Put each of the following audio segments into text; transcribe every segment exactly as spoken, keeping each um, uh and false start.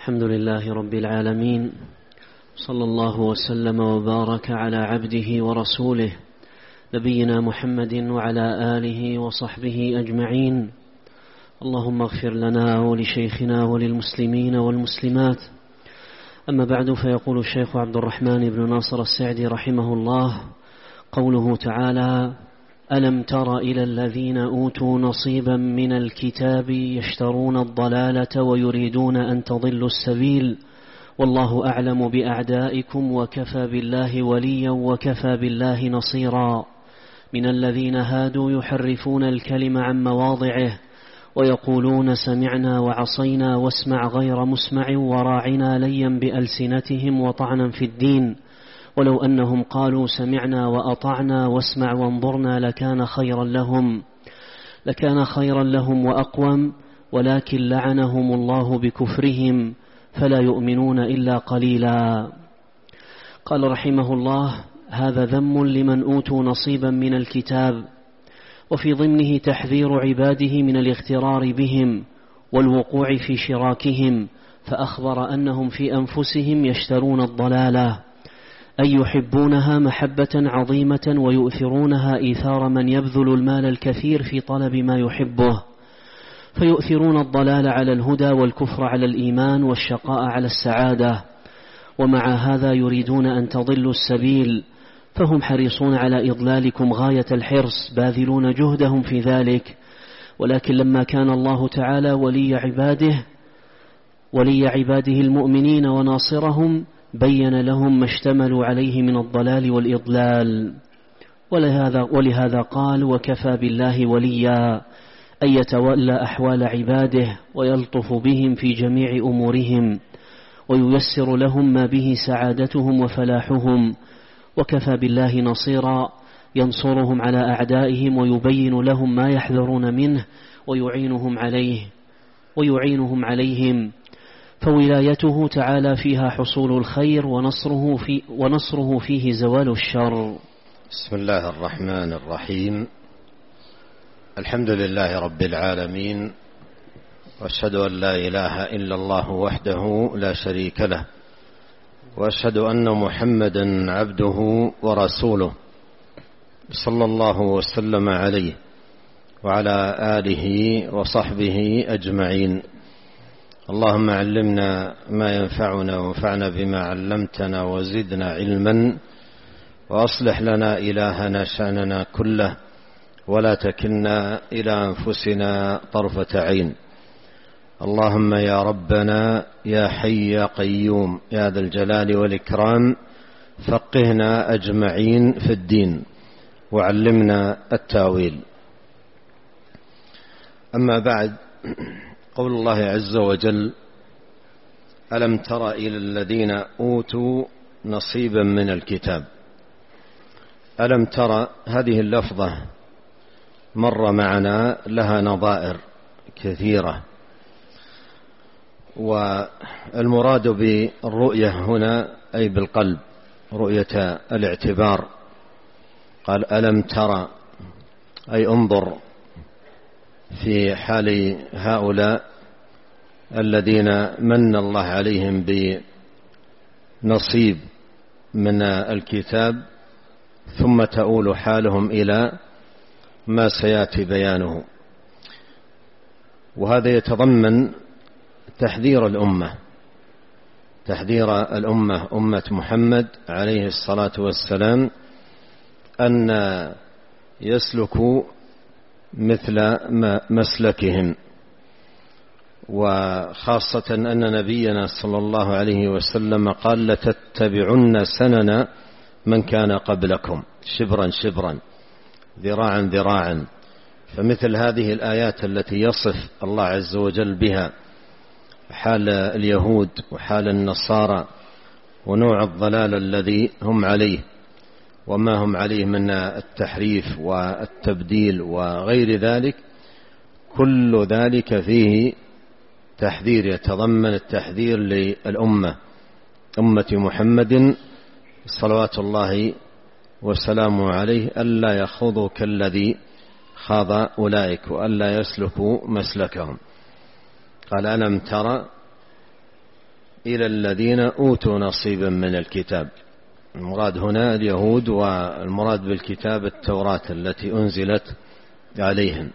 الحمد لله رب العالمين، صلى الله وسلم وبارك على عبده ورسوله نبينا محمد وعلى آله وصحبه أجمعين. اللهم اغفر لنا ولشيخنا وللمسلمين والمسلمات. أما بعد، فيقول الشيخ عبد الرحمن بن ناصر السعدي رحمه الله: قوله تعالى: ألم تر إلى الذين أوتوا نصيبا من الكتاب يشترون الضلالة ويريدون أن تضلوا السبيل والله أعلم بأعدائكم وكفى بالله وليا وكفى بالله نصيرا. من الذين هادوا يحرفون الكلم عن مواضعه ويقولون سمعنا وعصينا واسمع غير مسمع وراعنا ليا بألسنتهم وطعنا في الدين، ولو أنهم قالوا سمعنا وأطعنا واسمع وانظرنا لكان خيرا لهم لكان خيرا لهم وأقوم، ولكن لعنهم الله بكفرهم فلا يؤمنون إلا قليلا. قال رحمه الله: هذا ذم لمن أوتوا نصيبا من الكتاب، وفي ضمنه تحذير عباده من الاغترار بهم والوقوع في شراكهم، فأخبر أنهم في أنفسهم يشترون الضلالة، أي يحبونها محبة عظيمة ويؤثرونها إيثار من يبذل المال الكثير في طلب ما يحبه، فيؤثرون الضلال على الهدى والكفر على الإيمان والشقاء على السعادة، ومع هذا يريدون أن تضلوا السبيل، فهم حريصون على إضلالكم غاية الحرص، باذلون جهدهم في ذلك. ولكن لما كان الله تعالى ولي عباده ولي عباده المؤمنين وناصرهم، بين لهم ما اشتملوا عليه من الضلال والإضلال، ولهذا, ولهذا قال: وكفى بالله وليا، أن يتولى أحوال عباده ويلطف بهم في جميع أمورهم وييسر لهم ما به سعادتهم وفلاحهم، وكفى بالله نصيرا، ينصرهم على أعدائهم ويبين لهم ما يحذرون منه ويعينهم عليه ويعينهم عليهم، فولايته تعالى فيها حصول الخير ونصره, في ونصره فيه زوال الشر. بسم الله الرحمن الرحيم. الحمد لله رب العالمين، وأشهد أن لا إله إلا الله وحده لا شريك له، وأشهد أن محمدا عبده ورسوله، صلى الله وسلم عليه وعلى آله وصحبه أجمعين. اللهم علمنا ما ينفعنا وانفعنا بما علمتنا وزدنا علما، وأصلح لنا إلهنا شأننا كله، ولا تكلنا إلى أنفسنا طرفة عين. اللهم يا ربنا يا حي يا قيوم يا ذا الجلال والإكرام، فقهنا أجمعين في الدين وعلمنا التاويل. أما بعد، قول الله عز وجل: ألم تر إلى الذين أوتوا نصيبا من الكتاب. ألم تر هذه اللفظة مر معنا، لها نظائر كثيرة، والمراد بالرؤية هنا أي بالقلب، رؤية الاعتبار. قال: ألم تر، أي انظر في حال هؤلاء الذين من الله عليهم بنصيب من الكتاب، ثم تؤول حالهم إلى ما سيأتي بيانه. وهذا يتضمن تحذير الأمة تحذير الأمة أمة محمد عليه الصلاة والسلام، أن يسلكوا مثل مسلكهم، وخاصة أن نبينا صلى الله عليه وسلم قال: لتتبعن سنن من كان قبلكم شبرا شبرا ذراعا ذراعا. فمثل هذه الآيات التي يصف الله عز وجل بها حال اليهود وحال النصارى ونوع الضلال الذي هم عليه وما هم عليه من التحريف والتبديل وغير ذلك، كل ذلك فيه تحذير، يتضمن التحذير للأمة أمة محمد صلوات الله وسلامه عليه، ألا يخوضوا كالذي خاض أولئك وألا يسلكوا مسلكهم. قال: ألم ترى إلى الذين أوتوا نصيبا من الكتاب. المراد هنا اليهود، والمراد بالكتاب التوراة التي أنزلت عليهم.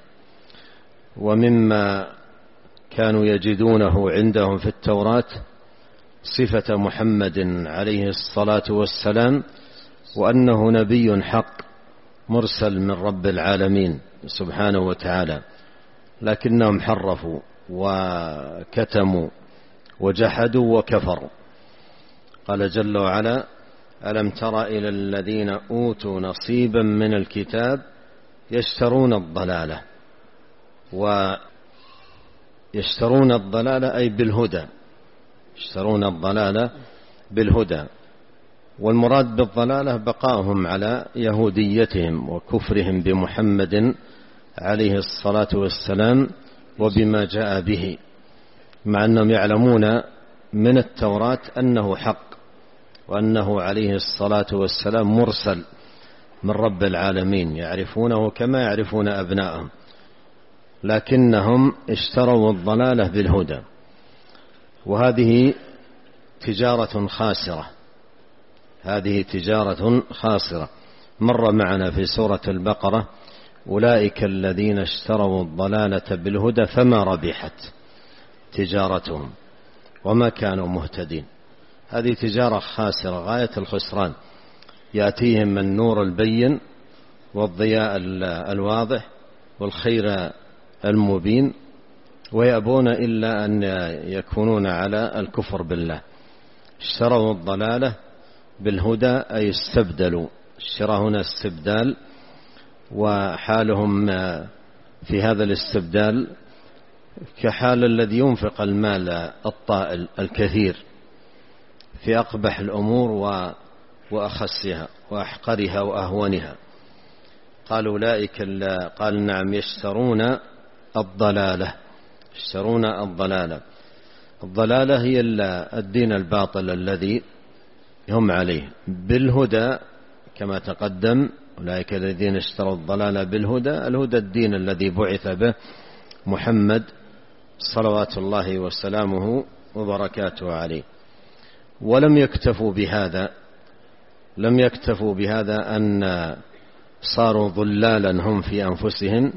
ومما كانوا يجدونه عندهم في التوراة صفة محمد عليه الصلاة والسلام، وأنه نبي حق مرسل من رب العالمين سبحانه وتعالى، لكنهم حرفوا وكتموا وجحدوا وكفروا. قال جل وعلا: ألم تر إلى الذين أوتوا نصيبا من الكتاب يشترون الضلالة، ويشترون الضلالة أي بالهدى، يشترون الضلالة بالهدى. والمراد بالضلالة بقاهم على يهوديتهم وكفرهم بمحمد عليه الصلاة والسلام وبما جاء به، مع أنهم يعلمون من التوراة أنه حق، وأنه عليه الصلاة والسلام مرسل من رب العالمين، يعرفونه كما يعرفون أبنائهم، لكنهم اشتروا الضلالة بالهدى. وهذه تجارة خاسرة، هذه تجارة خاسرة. مر معنا في سورة البقرة: أولئك الذين اشتروا الضلالة بالهدى فما ربحت تجارتهم وما كانوا مهتدين. هذه تجارة خاسرة غاية الخسران. يأتيهم النور البين والضياء الواضح والخير المبين، ويأبون إلا أن يكونون على الكفر بالله. اشتروا الضلالة بالهدى أي استبدلوا. الشراء هنا استبدال، وحالهم في هذا الاستبدال كحال الذي ينفق المال الطائل الكثير في أقبح الأمور وأخسها وأحقرها وأهونها. قال أولئك، قال نعم، يشترون الضلالة، يشترون الضلالة. الضلالة هي الدين الباطل الذي هم عليه بالهدى كما تقدم. أولئك الذين اشتروا الضلالة بالهدى، الهدى الدين الذي بعث به محمد صلوات الله وسلامه وبركاته عليه. ولم يكتفوا بهذا، لم يكتفوا بهذا أن صاروا ضلالا هم في أنفسهم،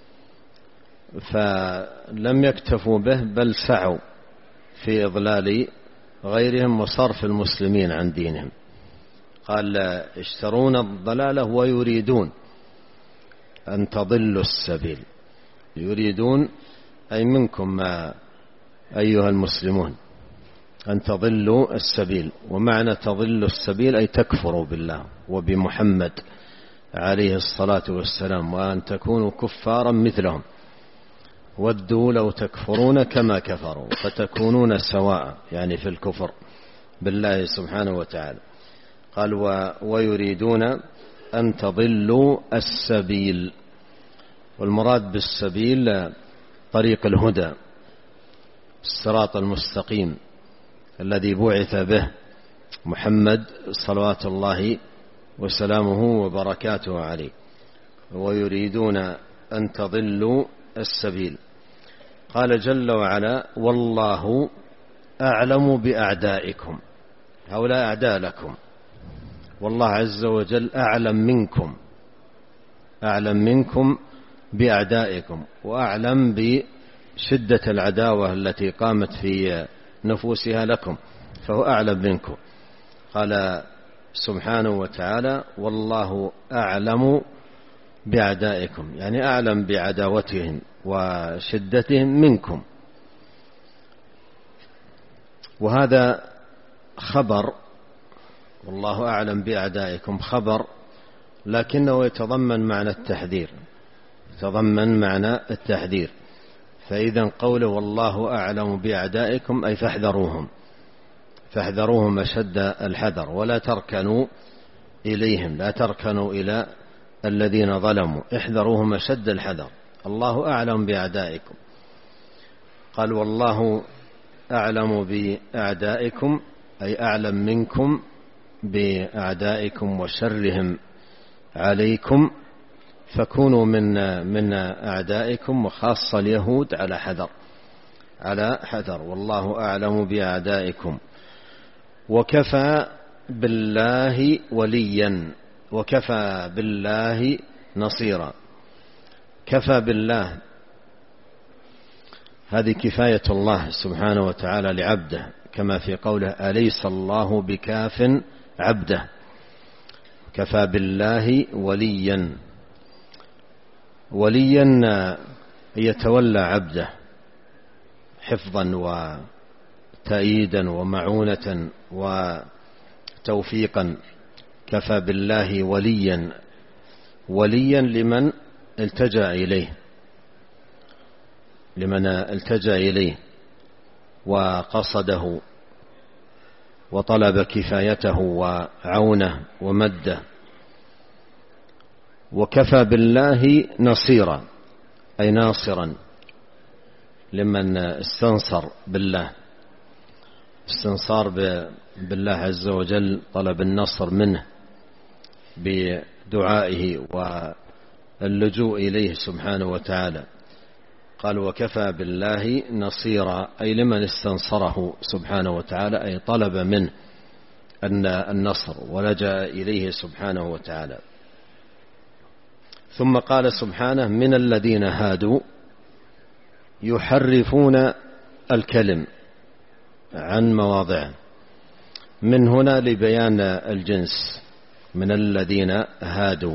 فلم يكتفوا به بل سعوا في إضلال غيرهم وصرف المسلمين عن دينهم. قال: يشترون الضلالة ويريدون أن تضلوا السبيل. يريدون أي منكم أيها المسلمون أن تضلوا السبيل. ومعنى تضلوا السبيل أي تكفروا بالله وبمحمد عليه الصلاة والسلام، وأن تكونوا كفارا مثلهم. ودوا لو تكفرون كما كفروا فتكونون سواء، يعني في الكفر بالله سبحانه وتعالى. قال: ويريدون أن تضلوا السبيل. والمراد بالسبيل طريق الهدى، الصراط المستقيم الذي بعث به محمد صلوات الله وسلامه وبركاته عليه. ويريدون أن تضلوا السبيل. قال جل وعلا: والله أعلم بأعدائكم. هؤلاء أعداء لكم، والله عز وجل أعلم منكم، أعلم منكم بأعدائكم، وأعلم بشدة العداوة التي قامت في نفوسها لكم، فهو أعلم منكم. قال سبحانه وتعالى: والله أعلم بأعدائكم، يعني أعلم بعداوتهم وشدتهم منكم. وهذا خبر، والله أعلم بأعدائكم خبر، لكنه يتضمن معنى التحذير، يتضمن معنى التحذير. فإذا قوله والله أعلم بأعدائكم أي فاحذروهم، فاحذروهم أشد الحذر، ولا تركنوا إليهم، لا تركنوا إلى الذين ظلموا، احذروهم أشد الحذر. الله أعلم بأعدائكم. قال: والله أعلم بأعدائكم أي أعلم منكم بأعدائكم وشرهم عليكم، فكونوا من من أعدائكم، وخاصة اليهود على حذر، على حذر، والله أعلم بأعدائكم. وكفى بالله وليا، وكفى بالله نصيرا. كفى بالله هذه كفاية الله سبحانه وتعالى لعبده، كما في قوله أليس الله بكاف عبده. كفى بالله وليا، وليا يتولى عبده حفظا وتأييدا ومعونة وتوفيقا. كفى بالله وليا، وليا لمن التجأ إليه، لمن التجأ إليه وقصده وطلب كفايته وعونه ومده. وكفى بالله نصيرا، أي ناصرا لمن استنصر بالله، استنصار بالله عز وجل، طلب النصر منه بدعائه واللجوء إليه سبحانه وتعالى. قال وكفى بالله نصيرا، أي لمن استنصره سبحانه وتعالى، أي طلب منه أن النصر ولجأ إليه سبحانه وتعالى. ثم قال سبحانه من الذين هادوا يحرفون الكلم عن مواضعه. من هنا لبيان الجنس، من الذين هادوا.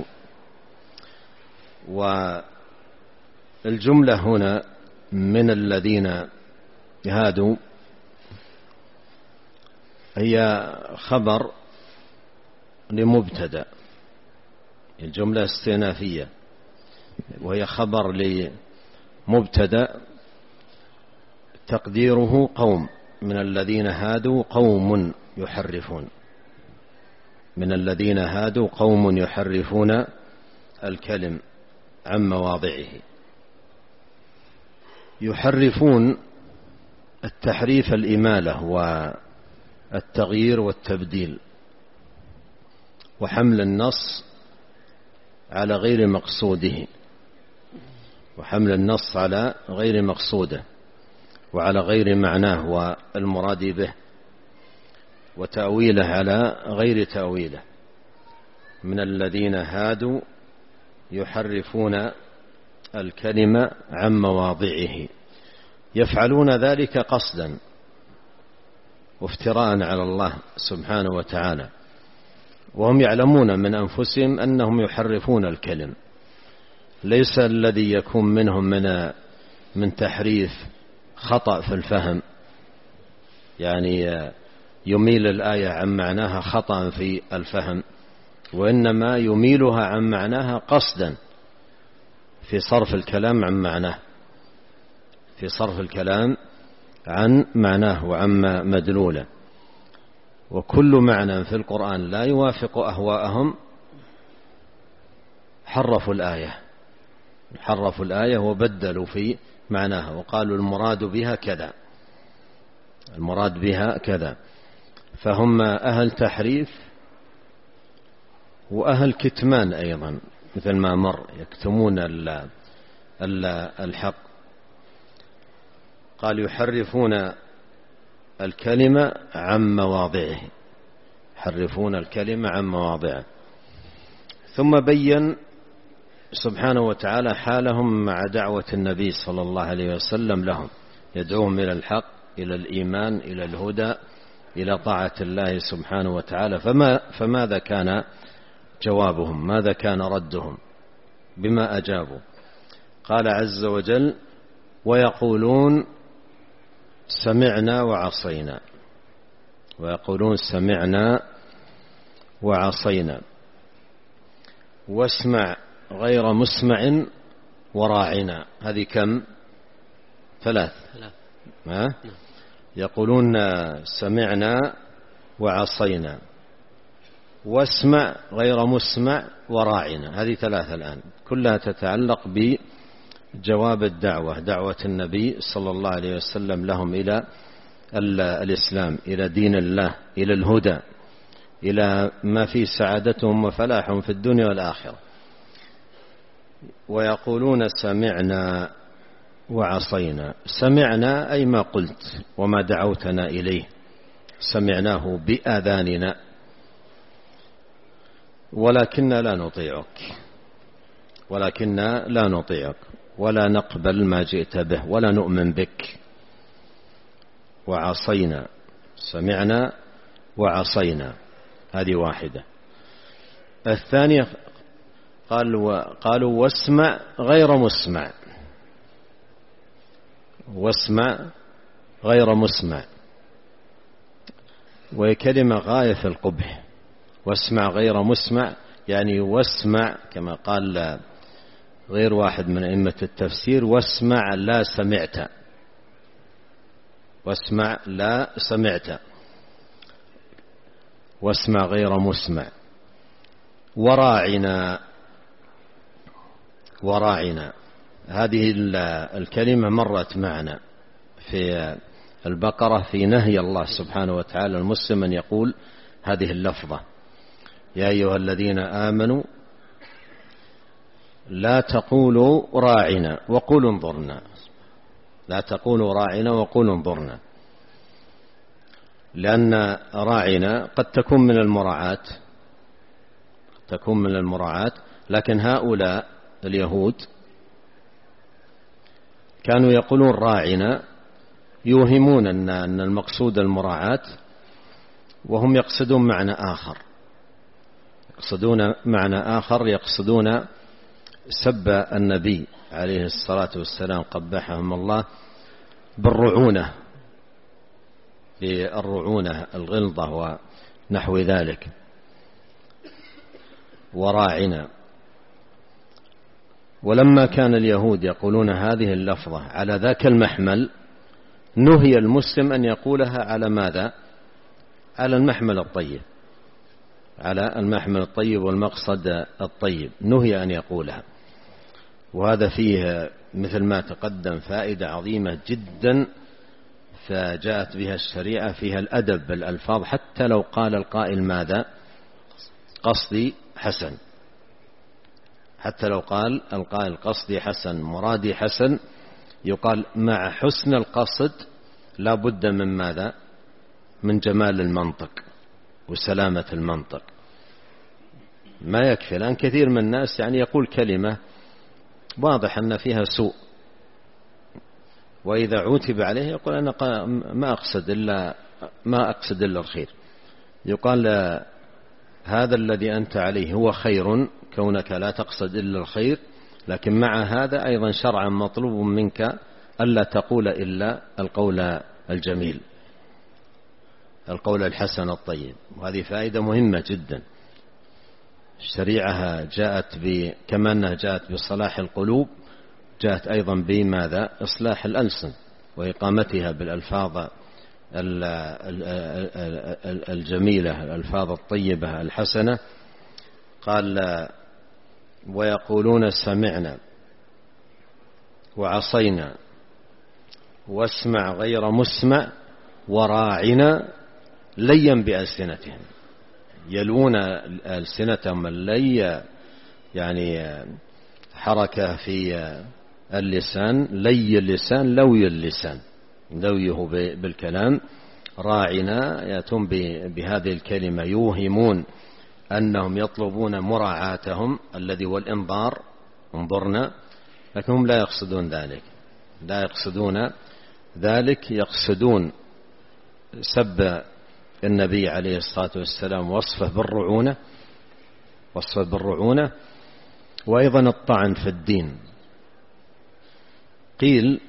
والجملة هنا من الذين هادوا هي خبر لمبتدأ، الجملة استئنافية، وهي خبر لمبتدأ تقديره قوم. من الذين هادوا قوم يحرفون، من الذين هادوا قوم يحرفون الكلم عن مواضعه. يحرفون التحريف الإمالة والتغيير والتبديل، وحمل النص على غير مقصوده، وحمل النص على غير مقصوده وعلى غير معناه والمراد به، وتأويله على غير تأويله. من الذين هادوا يحرفون الكلمة عن مواضعه، يفعلون ذلك قصدا وافتراء على الله سبحانه وتعالى، وهم يعلمون من أنفسهم أنهم يحرفون الكلم. ليس الذي يكون منهم من من تحريف خطأ في الفهم، يعني يميل الآية عن معناها خطأ في الفهم، وإنما يميلها عن معناها قصدا في صرف الكلام عن معناه، في صرف الكلام عن معناه وعما مدلوله. وكل معنى في القرآن لا يوافق أهواءهم حرفوا الآية، حرفوا الآية وبدلوا في معناها وقالوا المراد بها كذا، المراد بها كذا. فهم أهل تحريف وأهل كتمان أيضا، مثل ما مر، يكتمون الحق. قال يحرفون الكلمة عن مواضعه، يحرفون الكلمة عن مواضعه. ثم بين سبحانه وتعالى حالهم مع دعوة النبي صلى الله عليه وسلم لهم، يدعوهم إلى الحق، إلى الإيمان، إلى الهدى، إلى طاعة الله سبحانه وتعالى. فما فماذا كان جوابهم؟ ماذا كان ردهم؟ بما أجابوا؟ قال عز وجل ويقولون سمعنا وعصينا، ويقولون سمعنا وعصينا، واسمع غير مسمع وراعنا. هذه كم؟ ثلاث. ما؟ يقولون سمعنا وعصينا، واسمع غير مسمع وراعنا. هذه ثلاثة الآن، كلها تتعلق بجواب الدعوة، دعوة النبي صلى الله عليه وسلم لهم إلى الإسلام، إلى دين الله، إلى الهدى، إلى ما فيه سعادتهم وفلاحهم في الدنيا والآخرة. ويقولون سمعنا وعصينا. سمعنا أي ما قلت وما دعوتنا إليه، سمعناه بآذاننا ولكننا لا نطيعك، ولكننا لا نطيعك ولا نقبل ما جئت به ولا نؤمن بك. وعصينا، سمعنا وعصينا، هذه واحدة. الثانية قال قالوا واسمع غير مسمع، واسمع غير مسمع، وهي كلمة غاية في القبح. واسمع غير مسمع يعني واسمع كما قال غير واحد من أئمة التفسير واسمع لا سمعت، واسمع لا سمعت، واسمع غير مسمع. وراعنا، وراعنا هذه الكلمة مرت معنا في البقرة في نهي الله سبحانه وتعالى المسلم أن يقول هذه اللفظة: يا أيها الذين آمنوا لا تقولوا راعنا وقولوا انظرنا، لا تقولوا راعنا وقولوا انظرنا، لأن راعنا قد تكون من المراعاة، تكون من المراعاة، لكن هؤلاء اليهود كانوا يقولون راعنا يوهمون أن المقصود المراعاة، وهم يقصدون معنى آخر، يقصدون معنى آخر، يقصدون سب النبي عليه الصلاة والسلام قبحهم الله بالرعونة، بالرعونة الغلظة ونحو ذلك. وراعنا. ولما كان اليهود يقولون هذه اللفظة على ذاك المحمل، نهي المسلم أن يقولها على ماذا؟ على المحمل الطيب، على المحمل الطيب والمقصد الطيب، نهي أن يقولها. وهذا فيه مثل ما تقدم فائدة عظيمة جدا، فجاءت بها الشريعة فيها الأدب بالألفاظ، حتى لو قال القائل ماذا؟ قصدي حسن، حتى لو قال القائل قصدي حسن مرادي حسن، يقال مع حسن القصد لا بد من ماذا؟ من جمال المنطق وسلامة المنطق. ما يكفي، لأن كثير من الناس يعني يقول كلمة واضح أن فيها سوء، وإذا عوتب عليه يقول أنا ما أقصد إلا ما أقصد إلا الخير. يقال هذا الذي أنت عليه هو خير، كونك لا تقصد إلا الخير، لكن مع هذا أيضا شرعا مطلوب منك ألا تقول إلا القول الجميل، القول الحسن الطيب. وهذه فائدة مهمة جدا. الشريعة جاءت ب كما أنها جاءت بصلاح القلوب، جاءت أيضا بماذا؟ إصلاح الألسن وإقامتها بالألفاظ الجميلة، الألفاظ الطيبة الحسنة. قال ويقولون سمعنا وعصينا واسمع غير مسمع وراعنا ليا بألسنتهم، يلون ألسنتهم اللي يعني حركة في اللسان، لي اللسان لوي اللسان، لويه بالكلام. راعنا يأتون بهذه الكلمة يوهمون أنهم يطلبون مراعاتهم الذي هو الإنظار، انظرنا، لكنهم لا يقصدون ذلك، لا يقصدون ذلك، يقصدون سب النبي عليه الصلاة والسلام، وصفه بالرعونة، وصفه بالرعونة، وأيضا الطعن في الدين. قيل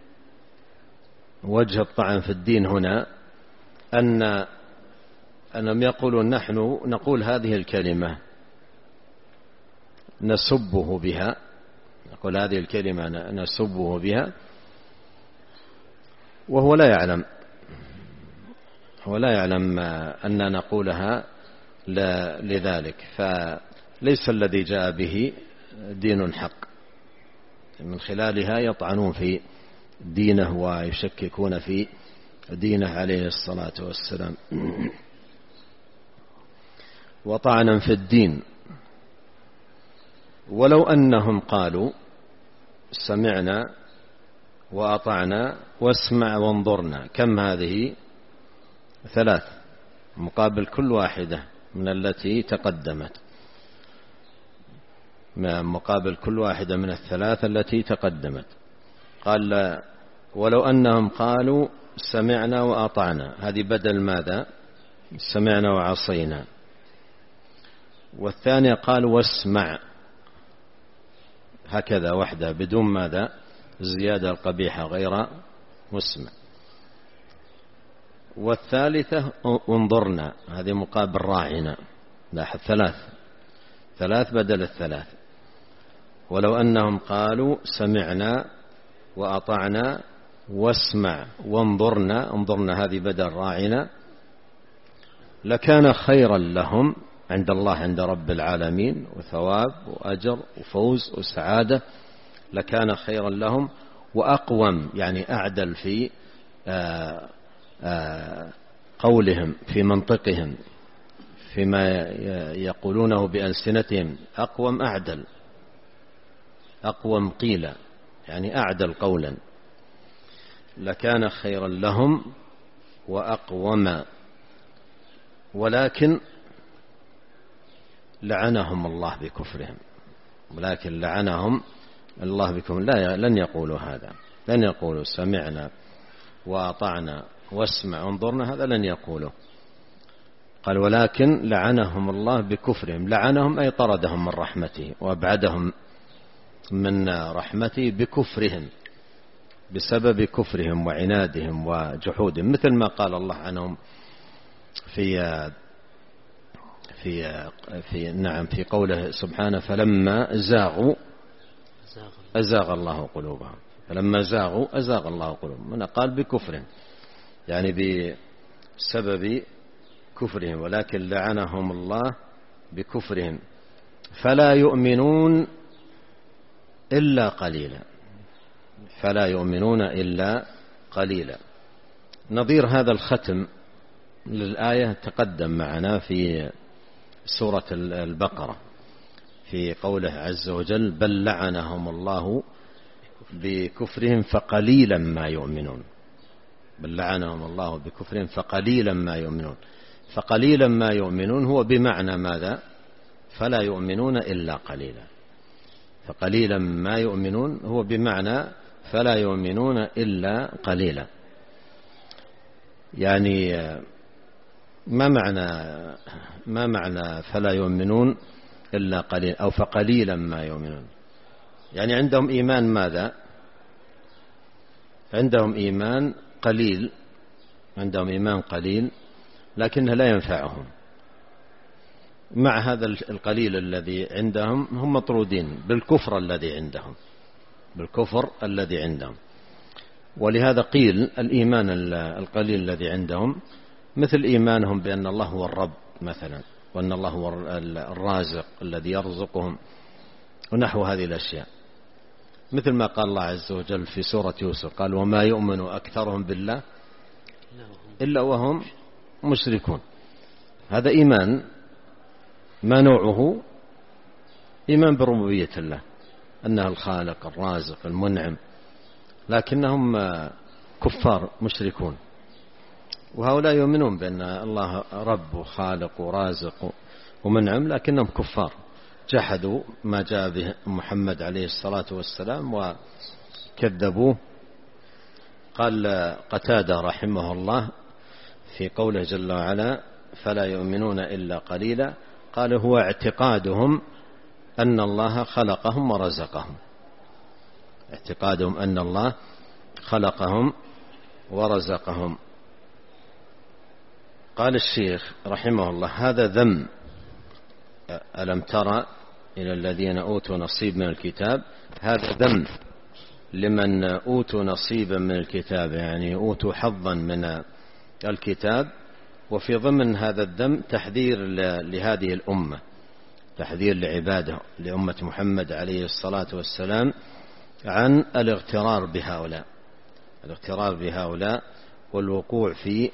وجه الطعن في الدين هنا أن أنهم يقولون نحن نقول هذه الكلمة نسبه بها، نقول هذه الكلمة نسبه بها وهو لا يعلم، هو لا يعلم أن نقولها لذلك، فليس الذي جاء به دين حق، من خلالها يطعنون في دينه ويشككون في دينه عليه الصلاة والسلام. وطعنا في الدين. ولو أنهم قالوا سمعنا وأطعنا واسمع وانظرنا. كم هذه؟ ثلاث، مقابل كل واحدة من التي تقدمت، مقابل كل واحدة من الثلاث التي تقدمت. قال ولو أنهم قالوا سمعنا وأطعنا، هذه بدل ماذا؟ سمعنا وعصينا. والثانية قال واسمع، هكذا وحده بدون ماذا؟ الزيادة القبيحة غير مسمع. والثالثة انظرنا، هذه مقابل راعنا. لاحظ ثلاث ثلاث بدل الثلاث. ولو أنهم قالوا سمعنا وأطعنا واسمع وانظرنا، انظرنا هذه بدل راعنا، لكان خيرا لهم عند الله، عند رب العالمين، وثواب وأجر وفوز وسعادة، لكان خيرا لهم وأقوم، يعني أعدل في آآ آآ قولهم، في منطقهم، فيما يقولونه بألسنتهم، أقوم أعدل، أقوم قيلا، يعني أعدل قولا، لكان خيرا لهم وأقوم. ولكن لعنهم الله بكفرهم، ولكن لعنهم الله بكفرهم، لا لن يقولوا هذا، لن يقولوا سمعنا وأطعنا واسمع وانظرنا، هذا لن يقولوا. قال ولكن لعنهم الله بكفرهم، لعنهم أي طردهم من رحمته وأبعدهم من رحمته بكفرهم، بسبب كفرهم وعنادهم وجحودهم، مثل ما قال الله عنهم في في في نعم في قوله سبحانه فلما زاغوا أزاغ الله قلوبهم، فلما زاغوا أزاغ الله قلوبهم، من قال بكفرهم، يعني بسبب كفرهم، ولكن لعنهم الله بكفرهم فلا يؤمنون إلا قليلا، فلا يؤمنون إلا قليلا. نظير هذا الختم للآية تقدم معنا في سورة البقرة في قوله عز وجل بل لعنهم الله بكفرهم فقليلا ما يؤمنون، بل لعنهم الله بكفرهم فقليلا ما يؤمنون. فقليلا ما يؤمنون هو بمعنى ماذا؟ فلا يؤمنون إلا قليلا. فقليلا ما يؤمنون هو بمعنى فلا يؤمنون إلا قليلا. يعني ما معنى ما معنى فلا يؤمنون إلا قليلا أو فقليلا ما يؤمنون؟ يعني عندهم إيمان ماذا؟ عندهم إيمان قليل، عندهم إيمان قليل لكنه لا ينفعهم. مع هذا القليل الذي عندهم هم مطرودين بالكفر الذي عندهم، بالكفر الذي عندهم. ولهذا قيل الإيمان القليل الذي عندهم مثل إيمانهم بأن الله هو الرب مثلا، وأن الله هو الرازق الذي يرزقهم، ونحو هذه الأشياء، مثل ما قال الله عز وجل في سورة يوسف قال وما يؤمن أكثرهم بالله إلا وهم مشركون. هذا إيمان ما نوعه؟ إيمان بربوبية الله، أنه الخالق الرازق المنعم، لكنهم كفار مشركون. وهؤلاء يؤمنون بأن الله رب وخالق ورازق ومنعم، لكنهم كفار، جحدوا ما جاء به محمد عليه الصلاة والسلام وكذبوه. قال قتادة رحمه الله في قوله جل وعلا فلا يؤمنون إلا قليلا، قال هو اعتقادهم أن الله خلقهم ورزقهم، اعتقادهم أن الله خلقهم ورزقهم. قال الشيخ رحمه الله هذا ذم، ألم ترى إلى الذين أوتوا نصيب من الكتاب، هذا ذم لمن أوتوا نصيبا من الكتاب، يعني أوتوا حظا من الكتاب. وفي ضمن هذا الذم تحذير لهذه الأمة، تحذير لعباده لأمة محمد عليه الصلاة والسلام عن الاغترار بهؤلاء، الاغترار بهؤلاء والوقوع في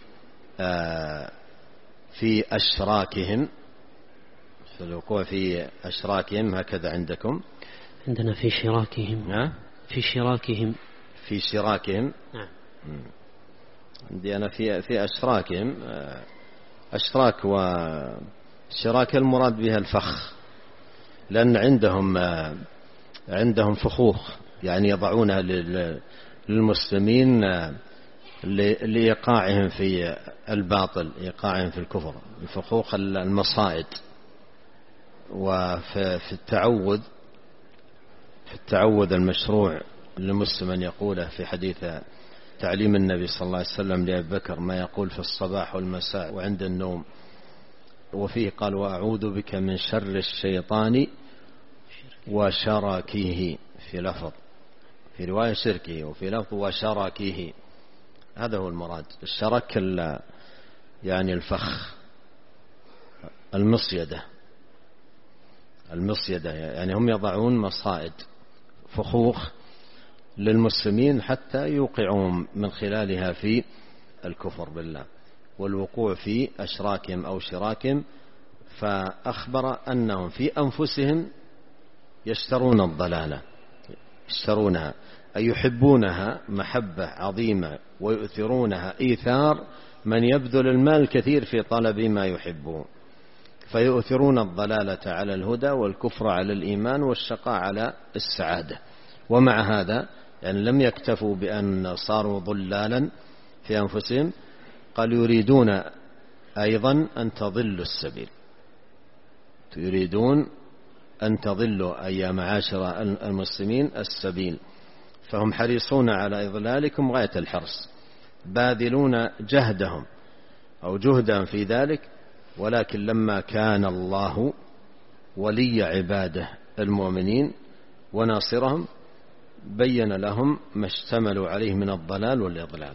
في أشراكهم، في الوقوع في أشراكهم. هكذا عندكم؟ عندنا في شراكهم. ها؟ في شراكهم. في شراكهم. نعم. عندي أنا في في أشراكهم. أشراك وشراك المراد بها الفخ، لأن عندهم عندهم فخوخ يعني يضعونها للمسلمين لإيقاعهم في الباطل، إيقاعهم في الكفر، الفخوخ المصائد. وفي التعوذ في التعوذ المشروع للمسلم أن يقوله في حديث تعليم النبي صلى الله عليه وسلم لأبي بكر ما يقول في الصباح والمساء وعند النوم، وفيه قال وأعوذ بك من شر الشيطان وشراكيه، في لفظ في رواية شركه وفي لفظ وشراكيه. هذا هو المراد. الشرك يعني الفخ، المصيدة المصيدة يعني هم يضعون مصائد فخوخ للمسلمين حتى يوقعهم من خلالها في الكفر بالله والوقوع في أشراكهم أو شراكهم. فأخبر أنهم في أنفسهم يشترون الضلالة، يشترونها أي يحبونها محبة عظيمة ويؤثرونها إيثار من يبذل المال الكثير في طلب ما يحبون، فيؤثرون الضلالة على الهدى والكفر على الإيمان والشقاء على السعادة. ومع هذا يعني لم يكتفوا بأن صاروا ضلالا في أنفسهم، قال يريدون أيضا أن تضلوا السبيل، يريدون أن تضلوا أي معاشر المسلمين السبيل، فهم حريصون على إضلالكم غاية الحرص، باذلون جهدهم أو جهدهم في ذلك. ولكن لما كان الله ولي عباده المؤمنين وناصرهم بين لهم ما اشتملوا عليه من الضلال والإضلال.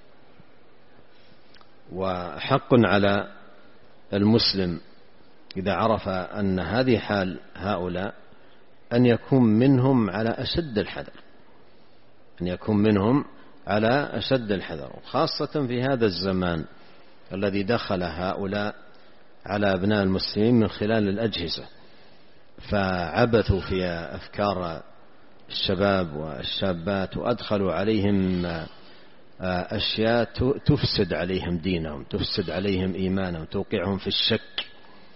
وحق على المسلم إذا عرف أن هذه حال هؤلاء أن يكون منهم على أشد الحذر، أن يكون منهم على أشد الحذر، خاصة في هذا الزمان الذي دخل هؤلاء على أبناء المسلمين من خلال الأجهزة، فعبثوا في أفكار الشباب والشابات وأدخلوا عليهم أشياء تفسد عليهم دينهم، تفسد عليهم إيمانهم، توقعهم في الشك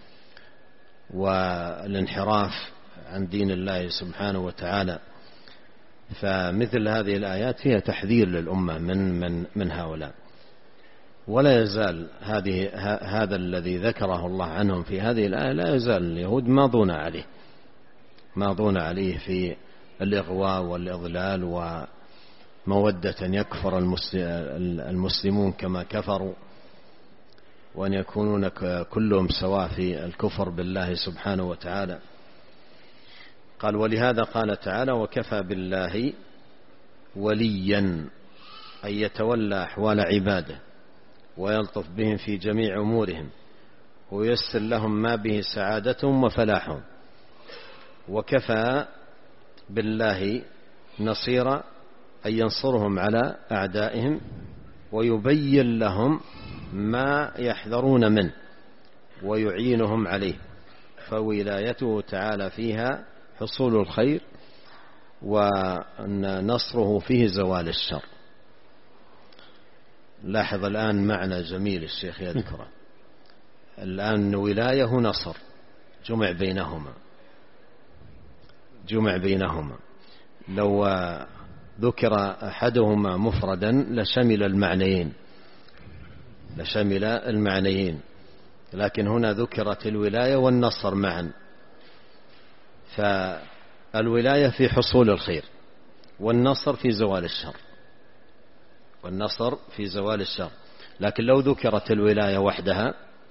والانحراف عن دين الله سبحانه وتعالى. فمثل هذه الآيات هي تحذير للأمة من من من هؤلاء. ولا يزال هذه هذا الذي ذكره الله عنهم في هذه الآية لا يزال اليهود ماضون عليه ماضون عليه في الإغواء والإضلال ومودة يكفر المسلمون كما كفروا، وأن يكونون كلهم سواء في الكفر بالله سبحانه وتعالى. قال ولهذا قال تعالى وكفى بالله وليا، أن يتولى أحوال عباده ويلطف بهم في جميع أمورهم وييسر لهم ما به سعادتهم وفلاحهم. وكفى بالله نصيرا، أن ينصرهم على أعدائهم ويبين لهم ما يحذرون منه ويعينهم عليه، فولايته تعالى فيها حصول الخير ونصره فيه زوال الشر. لاحظ الآن معنى جميل الشيخ يذكره الآن، ولاية نصر جمع بينهما جمع بينهما لو ذكر أحدهما مفردا لشمل المعنيين لشمل المعنيين لكن هنا ذكرت الولاية والنصر معا، فالولاية في حصول الخير والنصر في زوال الشر والنصر في زوال الشر. لكن لو ذكرت الولاية وحدها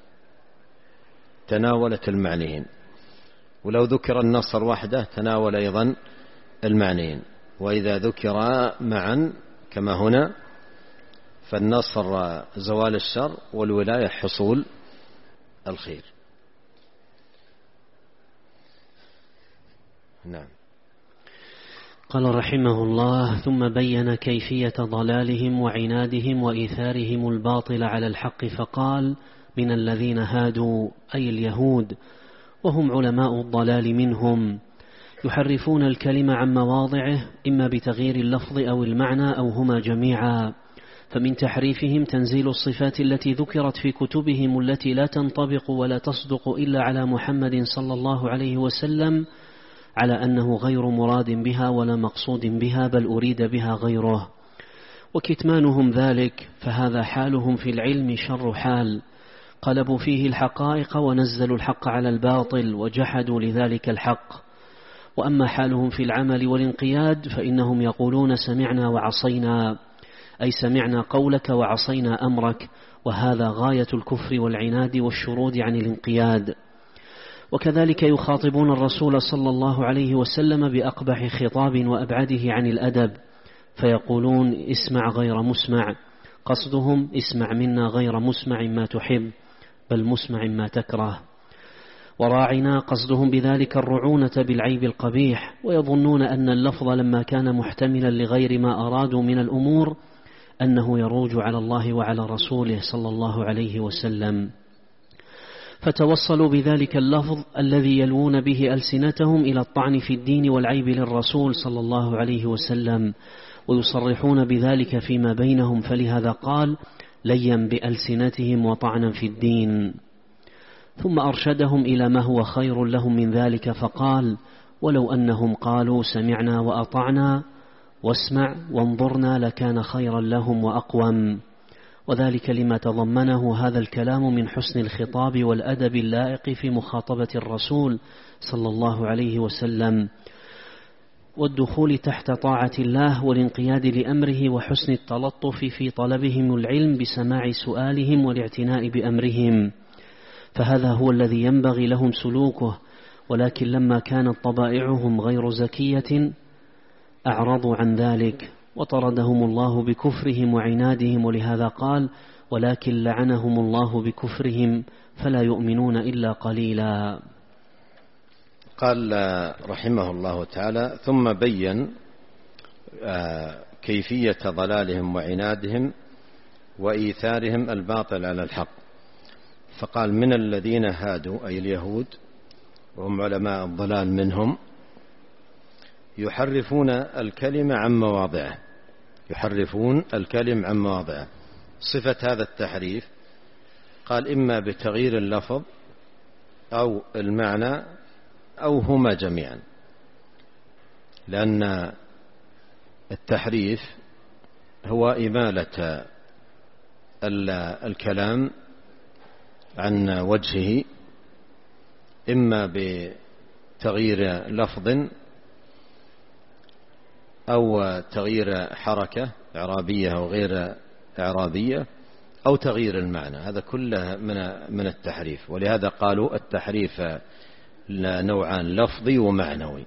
تناولت المعنيين، ولو ذكر النصر وحده تناول أيضا المعنيين. وإذا ذكر معا كما هنا فالنصر زوال الشر والولاية حصول الخير. نعم. قال رحمه الله ثم بين كيفية ضلالهم وعنادهم وإيثارهم الباطل على الحق فقال من الذين هادوا أي اليهود وهم علماء الضلال منهم يحرفون الكلمة عن مواضعه إما بتغيير اللفظ أو المعنى أو هما جميعا. فمن تحريفهم تنزيل الصفات التي ذكرت في كتبهم التي لا تنطبق ولا تصدق إلا على محمد صلى الله عليه وسلم على أنه غير مراد بها ولا مقصود بها، بل أريد بها غيره. وكتمانهم ذلك فهذا حالهم في العلم شر حال، قلبوا فيه الحقائق ونزلوا الحق على الباطل وجحدوا لذلك الحق. وأما حالهم في العمل والانقياد فإنهم يقولون سمعنا وعصينا، أي سمعنا قولك وعصينا أمرك، وهذا غاية الكفر والعناد والشرود عن الانقياد. وكذلك يخاطبون الرسول صلى الله عليه وسلم بأقبح خطاب وأبعده عن الأدب، فيقولون اسمع غير مسمع، قصدهم اسمع منا غير مسمع ما تحب، بل مسمع ما تكره. وراعنا قصدهم بذلك الرعونة بالعيب القبيح، ويظنون أن اللفظ لما كان محتملا لغير ما أرادوا من الأمور أنه يروج على الله وعلى رسوله صلى الله عليه وسلم، فتوصلوا بذلك اللفظ الذي يلوون به ألسنتهم إلى الطعن في الدين والعيب للرسول صلى الله عليه وسلم، ويصرحون بذلك فيما بينهم. فلهذا قال ليا بألسنتهم وطعنا في الدين. ثم أرشدهم إلى ما هو خير لهم من ذلك فقال ولو أنهم قالوا سمعنا وأطعنا واسمع وانظرنا لكان خيرا لهم وأقوم، وذلك لما تضمنه هذا الكلام من حسن الخطاب والأدب اللائق في مخاطبة الرسول صلى الله عليه وسلم، والدخول تحت طاعة الله والانقياد لأمره، وحسن التلطف في طلبهم العلم بسماع سؤالهم والاعتناء بأمرهم، فهذا هو الذي ينبغي لهم سلوكه. ولكن لما كانت طبائعهم غير زكية أعرضوا عن ذلك وطردهم الله بكفرهم وعنادهم، ولهذا قال ولكن لعنهم الله بكفرهم فلا يؤمنون إلا قليلا. قال رحمه الله تعالى ثم بين كيفية ضلالهم وعنادهم وإيثارهم الباطل على الحق، فقال من الذين هادوا أي اليهود وهم علماء الضلال منهم يحرفون الكلمة عن مواضعه، يحرفون الكلم عن مواضعه. صفة هذا التحريف قال إما بتغيير اللفظ أو المعنى أو هما جميعا، لأن التحريف هو إمالة الكلام عن وجهه، إما بتغيير لفظ أو تغيير حركة إعرابية أو غير إعرابية أو تغيير المعنى، هذا كله من من التحريف. ولهذا قالوا التحريف نوعان، لفظي ومعنوي.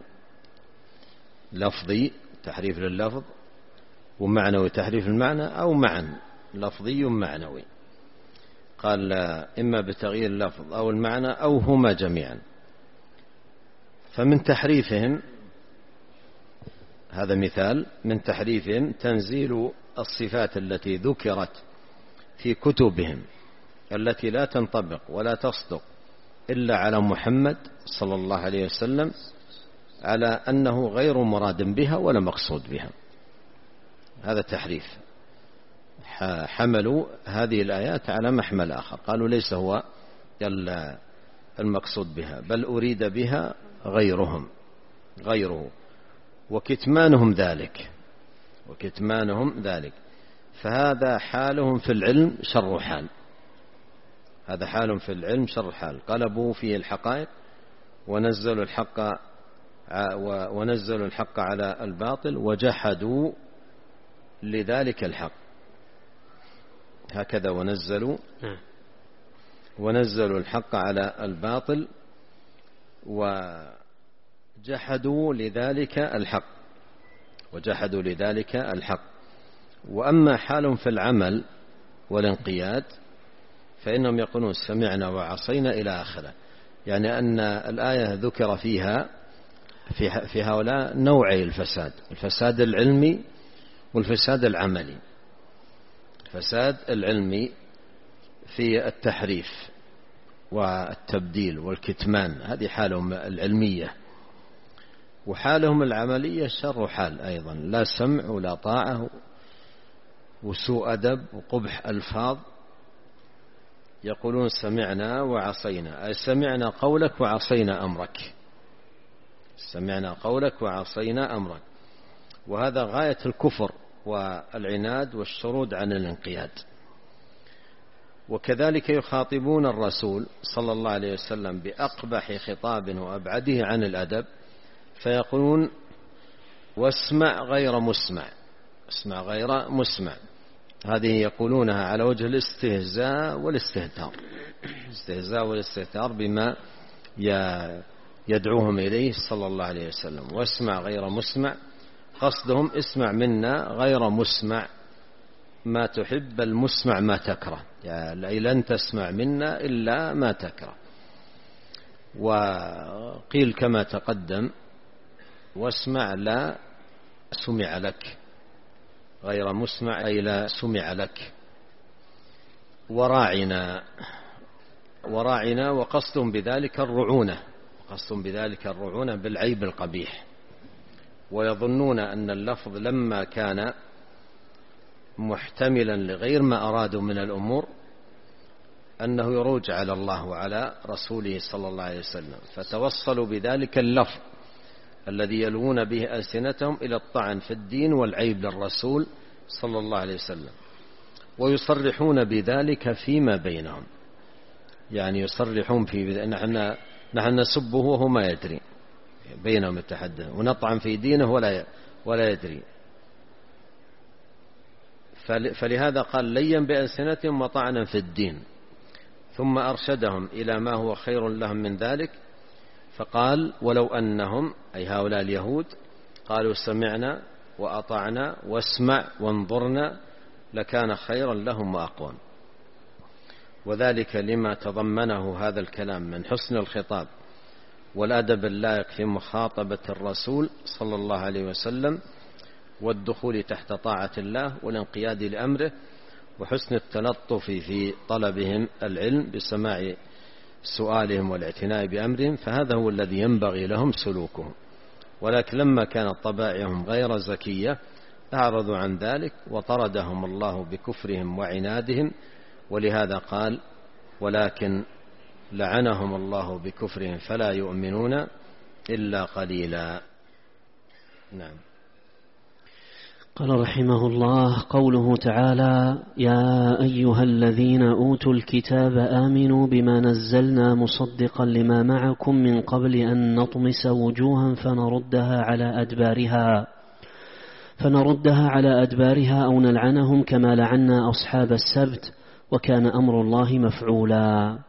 لفظي تحريف لللفظ، ومعنوي تحريف المعنى، أو معا لفظي ومعنوي. قال إما بتغيير اللفظ أو المعنى أو هما جميعا. فمن تحريفهم هذا مثال من تحريفهم تنزيل الصفات التي ذكرت في كتبهم التي لا تنطبق ولا تصدق إلا على محمد صلى الله عليه وسلم على أنه غير مراد بها ولا مقصود بها. هذا تحريف، حملوا هذه الآيات على محمل آخر، قالوا ليس هو المقصود بها بل أريد بها غيرهم غيره، وكتمانهم ذلك وكتمانهم ذلك فهذا حالهم في العلم شر حال، هذا حالهم في العلم شر حال، قلبوا فيه الحقائق ونزلوا الحق ونزلوا الحق على الباطل وجحدوا لذلك الحق. هكذا ونزلوا ونزلوا الحق على الباطل وجحدوا لذلك الحق وجحدوا لذلك الحق. وأما حالهم في العمل والانقياد فإنهم يقولون سمعنا وعصينا إلى آخره، يعني أن الآية ذكر فيها في في هؤلاء نوعي الفساد، الفساد العلمي والفساد العملي. الفساد العلمي في التحريف والتبديل والكتمان، هذه حالهم العلمية، وحالهم العملية شر حال أيضا، لا سمع ولا طاعة وسوء أدب وقبح ألفاظ. يقولون سمعنا وعصينا، أي سمعنا قولك وعصينا أمرك، سمعنا قولك وعصينا أمرك. وهذا غاية الكفر والعناد والشرود عن الانقياد. وكذلك يخاطبون الرسول صلى الله عليه وسلم بأقبح خطاب وأبعده عن الأدب، فيقولون واسمع غير مسمع، اسمع غير مسمع. هذه يقولونها على وجه الاستهزاء والاستهتار، الاستهزاء والاستهتار بما يدعوهم إليه صلى الله عليه وسلم. واسمع غير مسمع، قصدهم اسمع منا غير مسمع ما تحب، المسمع ما تكره، يعني لن تسمع منا إلا ما تكره. وقيل كما تقدم واسمع لا سمع لك، غير مسمع أي لا سمع لك. وراعنا، وراعنا وقصدهم بذلك الرعونة، قصدهم بذلك الرعونة بالعيب القبيح. ويظنون أن اللفظ لما كان محتملا لغير ما أرادوا من الأمور أنه يروج على الله وعلى رسوله صلى الله عليه وسلم، فتوصلوا بذلك اللفظ الذي يلوون به ألسنتهم إلى الطعن في الدين والعيب للرسول صلى الله عليه وسلم، ويصرحون بذلك فيما بينهم. يعني يصرحون في نحن نحن نسبه وهو ما يدري، بينهم التحدث، ونطعن في دينه ولا ولا يدري. فلهذا قال لين بألسنتهم وطعنا في الدين، ثم أرشدهم إلى ما هو خير لهم من ذلك، فقال ولو أنهم أي هؤلاء اليهود قالوا سمعنا وأطعنا واسمع وانظرنا لكان خيرا لهم وأقوم. وذلك لما تضمنه هذا الكلام من حسن الخطاب والأدب اللائق في مخاطبة الرسول صلى الله عليه وسلم، والدخول تحت طاعة الله والانقياد لأمره، وحسن التلطف في طلبهم العلم بسماع سؤالهم والاعتناء بأمرهم، فهذا هو الذي ينبغي لهم سلوكه. ولكن لما كانت طبائعهم غير زكية أعرضوا عن ذلك وطردهم الله بكفرهم وعنادهم. ولهذا قال ولكن لعنهم الله بكفرهم فلا يؤمنون إلا قليلا. نعم. قال رحمه الله قوله تعالى يا أيها الذين أوتوا الكتاب آمنوا بما نزلنا مصدقا لما معكم من قبل أن نطمس وجوها فنردها على أدبارها فنردها على أدبارها أو نلعنهم كما لعنا أصحاب السبت وكان أمر الله مفعولا.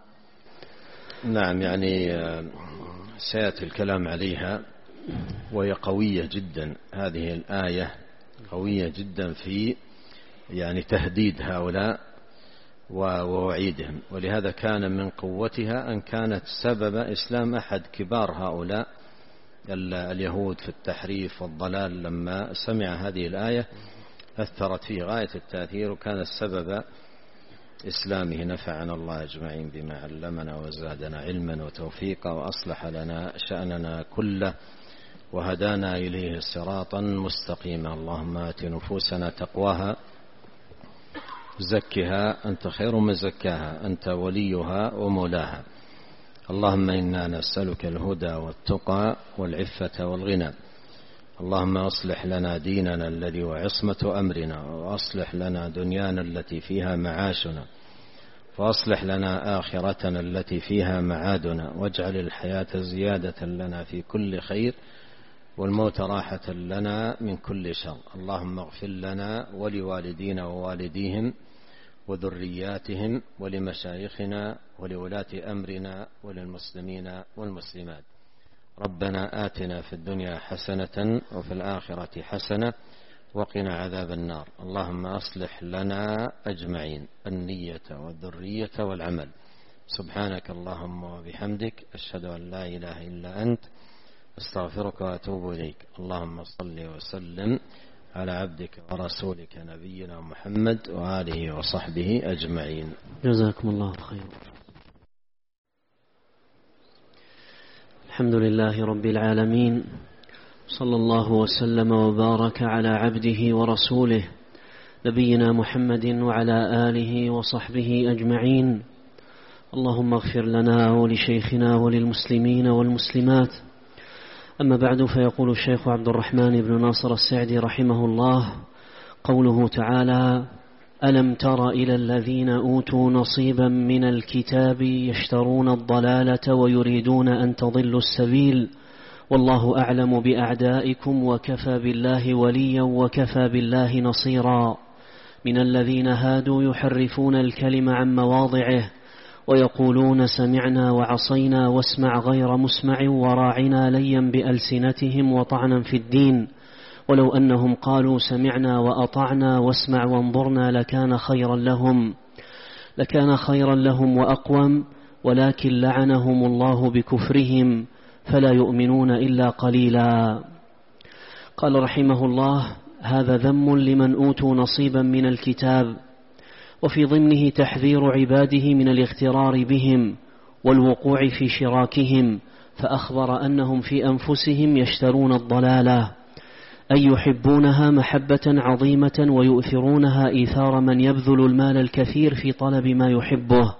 نعم، يعني سيأتي الكلام عليها، وهي قوية جدا. هذه الآية قوية جدا في يعني تهديد هؤلاء ووعيدهم، ولهذا كان من قوتها أن كانت سبب إسلام أحد كبار هؤلاء اليهود في التحريف والضلال. لما سمع هذه الآية أثرت فيه غاية التأثير، وكان السبب إسلامه. نفعنا الله أجمعين بما علمنا وزادنا علما وتوفيقا وأصلح لنا شأننا كله وهدانا إليه صراطا مستقيما. اللهم آت نفوسنا تقواها زكها أنت خير من زكاها أنت وليها ومولاها. اللهم إنا نسألك الهدى والتقى والعفة والغنى. اللهم أصلح لنا ديننا الذي وعصمة أمرنا، وأصلح لنا دنيانا التي فيها معاشنا، وأصلح لنا آخرتنا التي فيها معادنا، واجعل الحياة زيادة لنا في كل خير والموت راحة لنا من كل شر. اللهم اغفر لنا ولوالدينا ووالديهم وذرياتهم ولمشايخنا ولولاة أمرنا وللمسلمين والمسلمات. ربنا آتنا في الدنيا حسنة وفي الآخرة حسنة وقنا عذاب النار. اللهم أصلح لنا أجمعين النية والذرية والعمل. سبحانك اللهم وبحمدك أشهد أن لا إله إلا أنت استغفرك وأتوب إليك. اللهم صل وسلم على عبدك ورسولك نبينا محمد وآله وصحبه أجمعين. جزاكم الله خير. الحمد لله رب العالمين، صلى الله وسلم وبارك على عبده ورسوله نبينا محمد وعلى آله وصحبه أجمعين. اللهم اغفر لنا ولشيخنا وللمسلمين والمسلمات. أما بعد، فيقول الشيخ عبد الرحمن بن ناصر السعدي رحمه الله: قوله تعالى: ألم تر إلى الذين أوتوا نصيبا من الكتاب يشترون الضلالة ويريدون أن تضلوا السبيل والله أعلم بأعدائكم وكفى بالله وليا وكفى بالله نصيرا. من الذين هادوا يحرفون الكلم عن مواضعه ويقولون سمعنا وعصينا واسمع غير مسمع وراعنا ليا بألسنتهم وطعنا في الدين، ولو أنهم قالوا سمعنا وأطعنا واسمع وانظرنا لكان خيرا لهم لكان خيرا لهم وأقوم، ولكن لعنهم الله بكفرهم فلا يؤمنون إلا قليلا. قال رحمه الله: هذا ذم لمن أوتوا نصيبا من الكتاب، وفي ضمنه تحذير عباده من الاغترار بهم والوقوع في شراكهم، فأخبر أنهم في أنفسهم يشترون الضلالة، أي يحبونها محبة عظيمة ويؤثرونها إيثار من يبذل المال الكثير في طلب ما يحبه،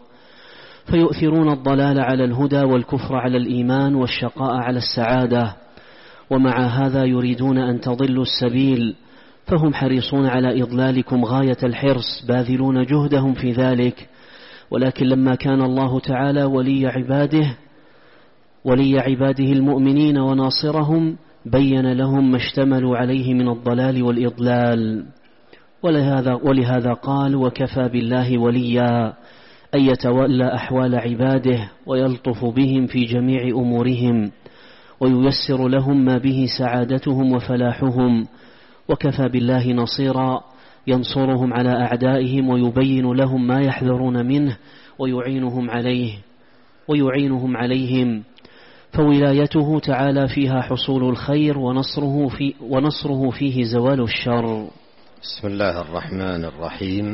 فيؤثرون الضلال على الهدى والكفر على الإيمان والشقاء على السعادة، ومع هذا يريدون أن تضلوا السبيل، فهم حريصون على إضلالكم غاية الحرص، باذلون جهدهم في ذلك. ولكن لما كان الله تعالى ولي عباده ولي عباده المؤمنين وناصرهم بين لهم ما اشتملوا عليه من الضلال والإضلال، ولهذا, ولهذا قال: وكفى بالله وليا، أن يتولى أحوال عباده ويلطف بهم في جميع أمورهم وييسر لهم ما به سعادتهم وفلاحهم، وكفى بالله نصيرا، ينصرهم على أعدائهم ويبين لهم ما يحذرون منه ويعينهم عليه ويعينهم عليهم، فولايته تعالى فيها حصول الخير ونصره, في ونصره فيه زوال الشر. بسم الله الرحمن الرحيم.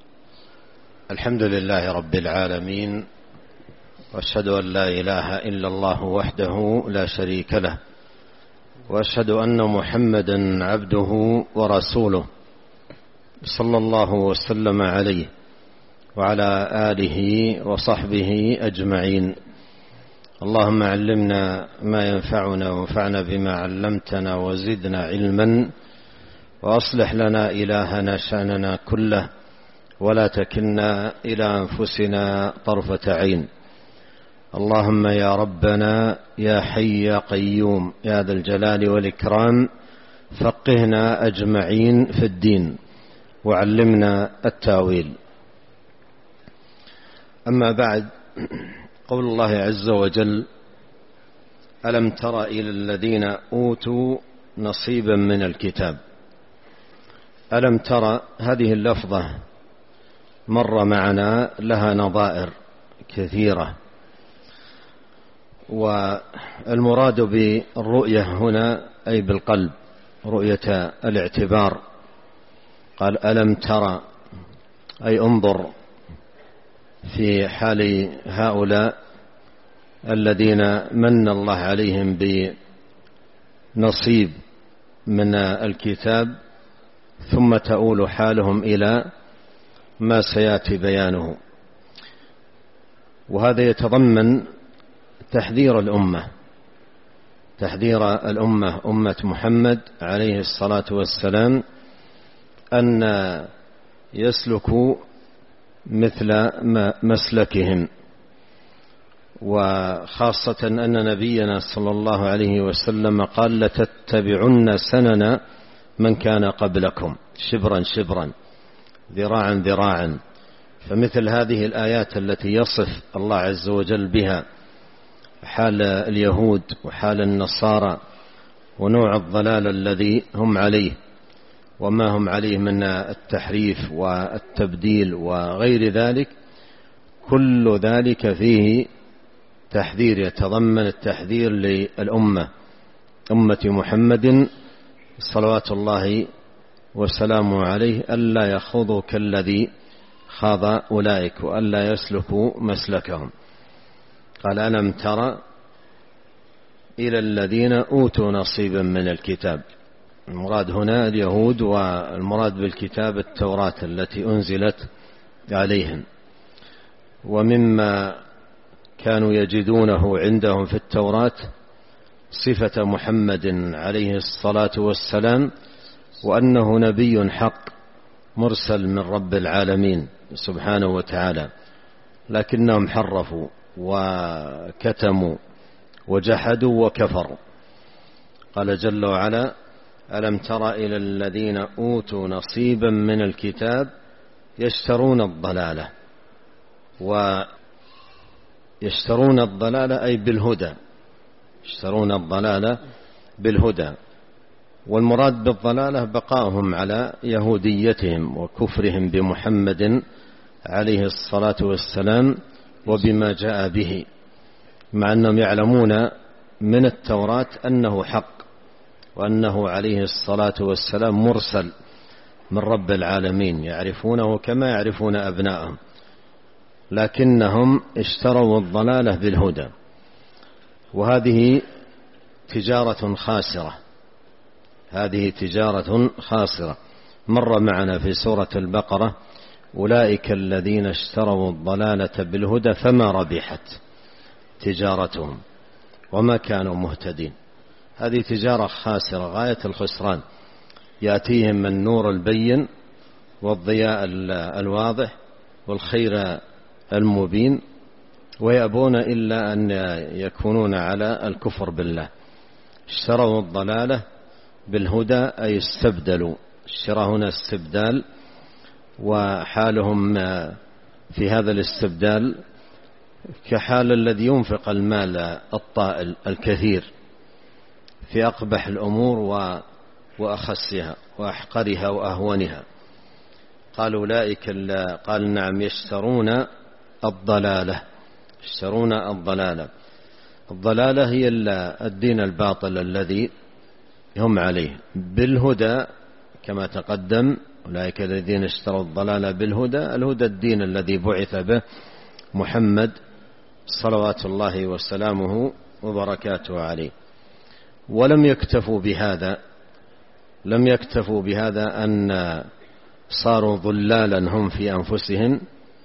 الحمد لله رب العالمين، وأشهد أن لا إله إلا الله وحده لا شريك له، وأشهد أن محمدا عبده ورسوله، صلى الله وسلم عليه وعلى آله وصحبه أجمعين. اللهم علمنا ما ينفعنا وانفعنا بما علمتنا وزدنا علما، وأصلح لنا إلهنا شأننا كله، ولا تكلنا إلى أنفسنا طرفة عين. اللهم يا ربنا يا حي يا قيوم يا ذا الجلال والإكرام، فقهنا أجمعين في الدين وعلمنا التاويل. أما بعد، قول الله عز وجل: ألم تر إلى الذين أوتوا نصيبا من الكتاب. ألم تر هذه اللفظة مر معنا، لها نظائر كثيرة، والمراد بالرؤية هنا أي بالقلب، رؤية الاعتبار. قال: ألم ترى، أي انظر في حال هؤلاء الذين من الله عليهم بنصيب من الكتاب، ثم تؤول حالهم إلى ما سيأتي بيانه. وهذا يتضمن تحذير الأمة تحذير الأمة أمة محمد عليه الصلاة والسلام أن يسلكوا مثل مسلكهم، وخاصة أن نبينا صلى الله عليه وسلم قال: لتتبعن سنن من كان قبلكم شبرا شبرا ذراعا ذراعا. فمثل هذه الآيات التي يصف الله عز وجل بها حال اليهود وحال النصارى ونوع الضلال الذي هم عليه وما هم عليه من التحريف والتبديل وغير ذلك، كل ذلك فيه تحذير، يتضمن التحذير للأمة أمة محمد صلوات الله وسلامه عليه ألا يخوضوا كالذي خاض أولئك وألا يسلكوا مسلكهم. قال: ألم ترى إلى الذين أوتوا نصيبا من الكتاب. المراد هنا اليهود، والمراد بالكتاب التوراة التي أنزلت عليهم. ومما كانوا يجدونه عندهم في التوراة صفة محمد عليه الصلاة والسلام، وأنه نبي حق مرسل من رب العالمين سبحانه وتعالى، لكنهم حرفوا وكتموا وجحدوا وكفروا. قال جل وعلا: ألم تر إلى الذين أوتوا نصيبا من الكتاب يشترون الضلالة، ويشترون الضلالة أي بالهدى، يشترون الضلالة بالهدى. والمراد بالضلالة بقاؤهم على يهوديتهم وكفرهم بمحمد عليه الصلاة والسلام وبما جاء به، مع أنهم يعلمون من التوراة أنه حق، وأنه عليه الصلاة والسلام مرسل من رب العالمين، يعرفونه كما يعرفون أبنائهم، لكنهم اشتروا الضلالة بالهدى. وهذه تجارة خاسرة، هذه تجارة خاسرة. مر معنا في سورة البقرة: أولئك الذين اشتروا الضلالة بالهدى فما ربحت تجارتهم وما كانوا مهتدين. هذه تجارة خاسرة غاية الخسران. يأتيهم النور البين والضياء الواضح والخير المبين، ويأبون إلا أن يكونون على الكفر بالله. اشتروا الضلالة بالهدى أي استبدلوا. الشراء هنا استبدال، وحالهم في هذا الاستبدال كحال الذي ينفق المال الطائل الكثير في أقبح الأمور وأخسها وأحقرها وأهونها. قال أولئك، قال نعم، يشترون الضلالة، يشترون الضلالة. الضلالة هي الدين الباطل الذي هم عليه بالهدى كما تقدم. أولئك الذين اشتروا الضلالة بالهدى، الهدى الدين الذي بعث به محمد صلوات الله وسلامه وبركاته عليه. ولم يكتفوا بهذا، لم يكتفوا بهذا أن صاروا ضلالا هم في أنفسهم،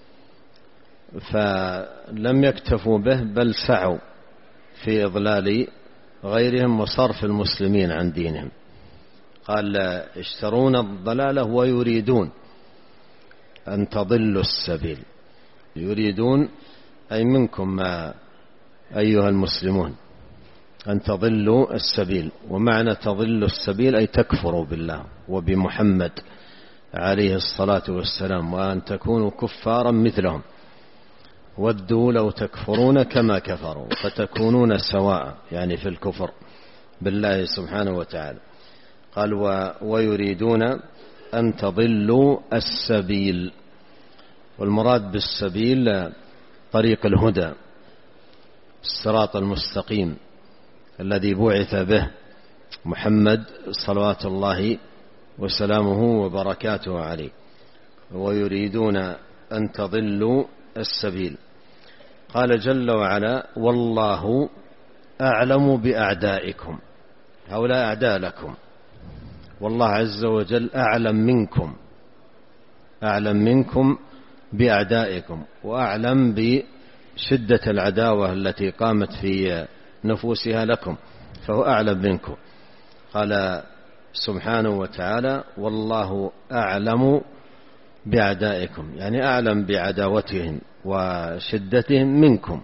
فلم يكتفوا به بل سعوا في إضلال غيرهم وصرف المسلمين عن دينهم. قال: اشترون الضلالة ويريدون أن تضلوا السبيل. يريدون أي منكم أيها المسلمون أن تضلوا السبيل. ومعنى تضلوا السبيل أي تكفروا بالله وبمحمد عليه الصلاة والسلام، وأن تكونوا كفارا مثلهم. ودوا لو تكفرون كما كفروا فتكونون سواء، يعني في الكفر بالله سبحانه وتعالى. قال: ويريدون أن تضلوا السبيل. والمراد بالسبيل طريق الهدى، الصراط المستقيم الذي بعث به محمد صلوات الله وسلامه وبركاته عليه. ويريدون أن تضلوا السبيل. قال جل وعلا: والله أعلم بأعدائكم. هؤلاء أعداء لكم، والله عز وجل أعلم منكم، أعلم منكم بأعدائكم، وأعلم بشدة العداوة التي قامت في نفوسها لكم، فهو أعلم منكم. قال سبحانه وتعالى: والله أعلم بأعدائكم، يعني أعلم بعداوتهم وشدتهم منكم.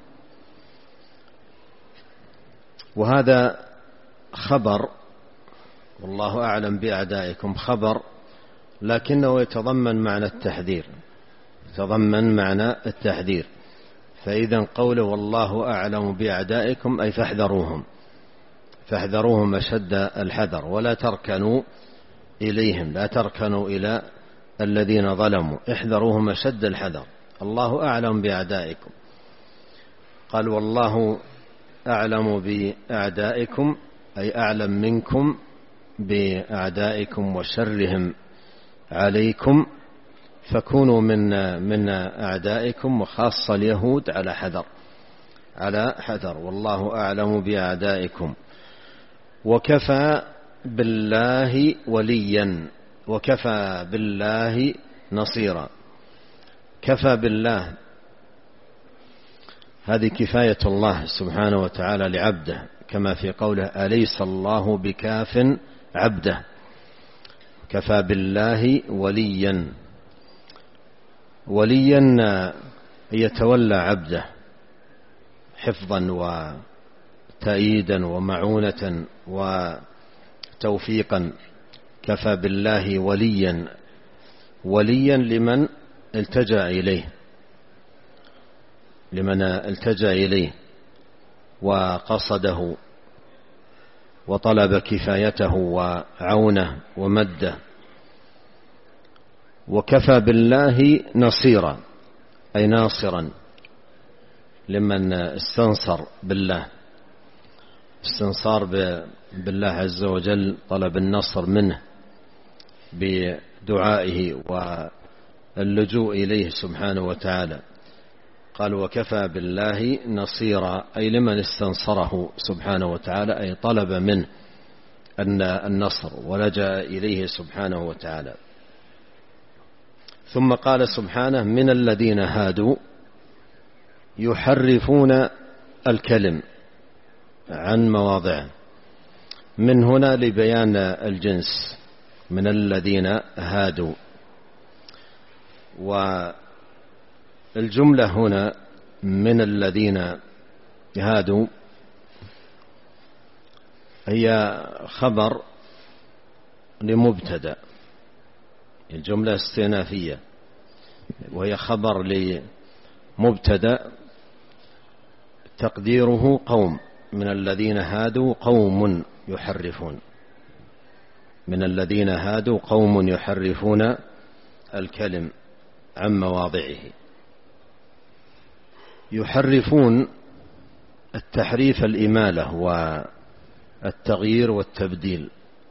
وهذا خبر، والله أعلم بأعدائكم خبر، لكنه يتضمن معنى التحذير، يتضمن معنى التحذير. فإذا قوله والله أعلم بأعدائكم أي فاحذروهم، فاحذروهم أشد الحذر، ولا تركنوا إليهم، لا تركنوا إلى الذين ظلموا، احذروهم أشد الحذر. الله أعلم بأعدائكم. قال: والله أعلم بأعدائكم أي أعلم منكم بأعدائكم وشرهم عليكم، فكونوا من من أعدائكم، وخاصة اليهود على حذر، على حذر. والله أعلم بأعدائكم وكفى بالله وليا وكفى بالله نصيرا. كفى بالله هذه كفاية الله سبحانه وتعالى لعبده، كما في قوله أليس الله بكاف عبده. كفى بالله وليا، وليا يتولى عبده حفظا وتأييدا ومعونة وتوفيقا. كفى بالله وليا، وليا لمن التجأ إليه، لمن التجأ إليه وقصده وطلب كفايته وعونه ومده. وكفى بالله نصيرا أي ناصرا لمن استنصر بالله. استنصار بالله عز وجل، طلب النصر منه بدعائه واللجوء إليه سبحانه وتعالى. قال وكفى بالله نصيرا أي لمن استنصره سبحانه وتعالى، أي طلب منه أن النصر ولجأ إليه سبحانه وتعالى. ثم قال سبحانه من الذين هادوا يحرفون الكلم عن مواضعه. من هنا لبيان الجنس، من الذين هادوا. والجملة هنا من الذين هادوا هي خبر لمبتدأ، الجملة استئنافية وهي خبر لمبتدأ تقديره قوم. من الذين هادوا قوم يحرفون، من الذين هادوا قوم يحرفون الكلم عن مواضعه. يحرفون التحريف الإمالة والتغيير والتبديل،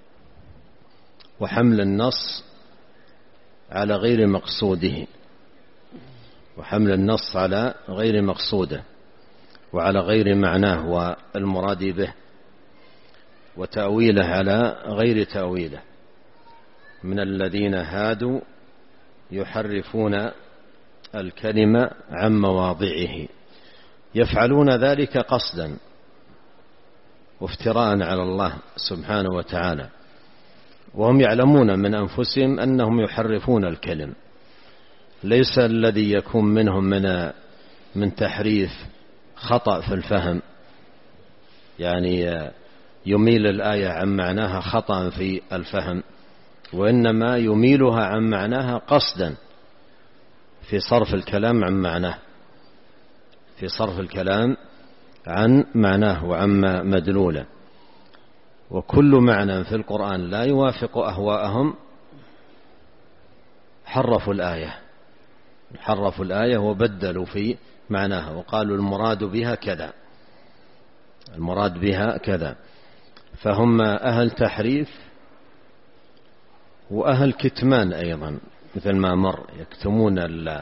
وحمل النص على غير مقصوده، وحمل النص على غير مقصوده وعلى غير معناه والمراد به، وتأويله على غير تأويله. من الذين هادوا يحرفون الكلمة عن مواضعه، يفعلون ذلك قصدا وافتراء على الله سبحانه وتعالى، وهم يعلمون من أنفسهم أنهم يحرفون الكلم. ليس الذي يكون منهم من من تحريف خطأ في الفهم، يعني يميل الآية عن معناها خطأ في الفهم، وإنما يميلها عن معناها قصدا في صرف الكلام عن معناه، في صرف الكلام عن معناه وعن مدلوله. وكل معنى في القرآن لا يوافق أهواءهم حرفوا الآية، حرفوا الآية وبدلوا في معناها وقالوا المراد بها كذا، المراد بها كذا. فهم أهل تحريف وأهل كتمان أيضا، مثل ما مر يكتمون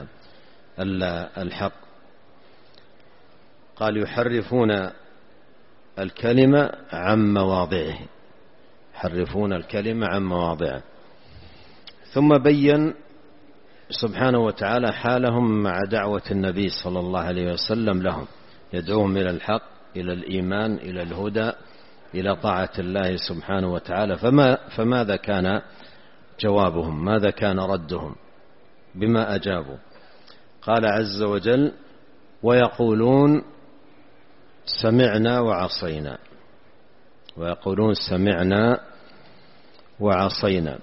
الحق. قال يحرفون الكلمة عن مواضعه، يحرفون الكلمة عن مواضعه. ثم بين سبحانه وتعالى حالهم مع دعوة النبي صلى الله عليه وسلم لهم، يدعوهم إلى الحق، إلى الإيمان، إلى الهدى، إلى طاعة الله سبحانه وتعالى. فما فماذا كان جوابهم؟ ماذا كان ردهم؟ بما أجابوا؟ قال عز وجل ويقولون سمعنا وعصينا، ويقولون سمعنا وعصينا.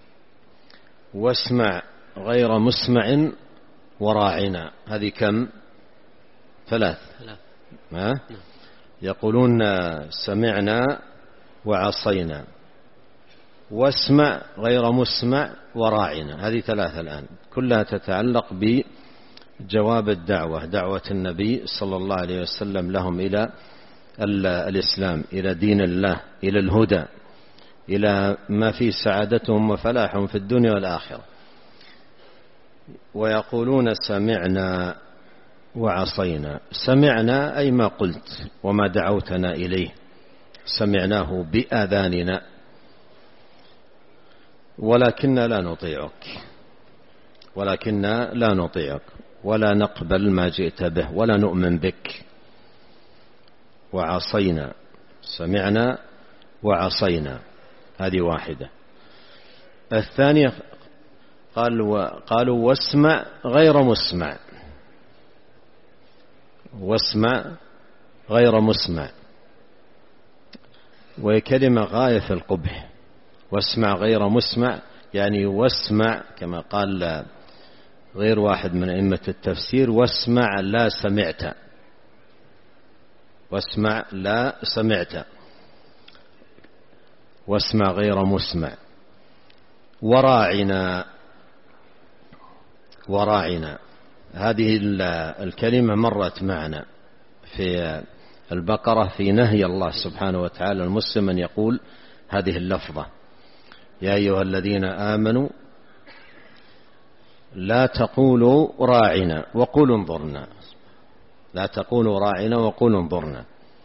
واسمع غير مسمع وراعنا، هذه كم؟ ثلاث. ما؟ يقولون سمعنا وعصينا، واسمع غير مسمع وراعنا، هذه ثلاثة الآن كلها تتعلق بجواب الدعوة، دعوة النبي صلى الله عليه وسلم لهم إلى الإسلام، إلى دين الله، إلى الهدى، إلى ما فيه سعادتهم وفلاحهم في الدنيا والآخرة. ويقولون سمعنا وعصينا. سمعنا أي ما قلت وما دعوتنا إليه، سمعناه بآذاننا ولكننا لا نطيعك ولكننا لا نطيعك ولا نقبل ما جئت به ولا نؤمن بك. وعصينا، سمعنا وعصينا، هذه واحدة. الثانية قالوا قالوا واسمع غير مسمع، واسمع غير مسمع، وهي كلمة غاية في القبح. واسمع غير مسمع يعني واسمع كما قال غير واحد من أئمة التفسير واسمع لا سمعت، واسمع لا سمعت، واسمع غير مسمع. وراعنا، وراعنا هذه الكلمة مرت معنا في البقرة في نهي الله سبحانه وتعالى المسلم أن يقول هذه اللفظة: يا أيها الذين آمنوا لا تقولوا راعنا وقولوا انظرنا، لا تقولوا راعنا وقولوا انظرنا،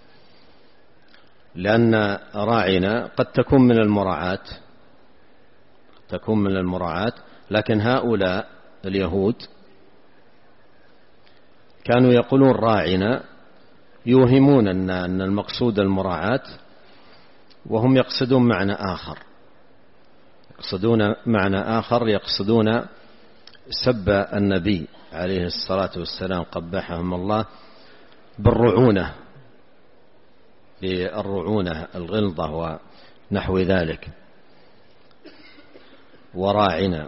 لأن راعنا قد تكون من المراعاة، تكون من المراعاة، لكن هؤلاء اليهود كانوا يقولون راعنا يوهمون أن المقصود المراعاة، وهم يقصدون معنى آخر، يقصدون معنى آخر، يقصدون سب النبي عليه الصلاة والسلام قبحهم الله بالرعونة، بالرعونة الغلظة ونحو ذلك. وراعنا.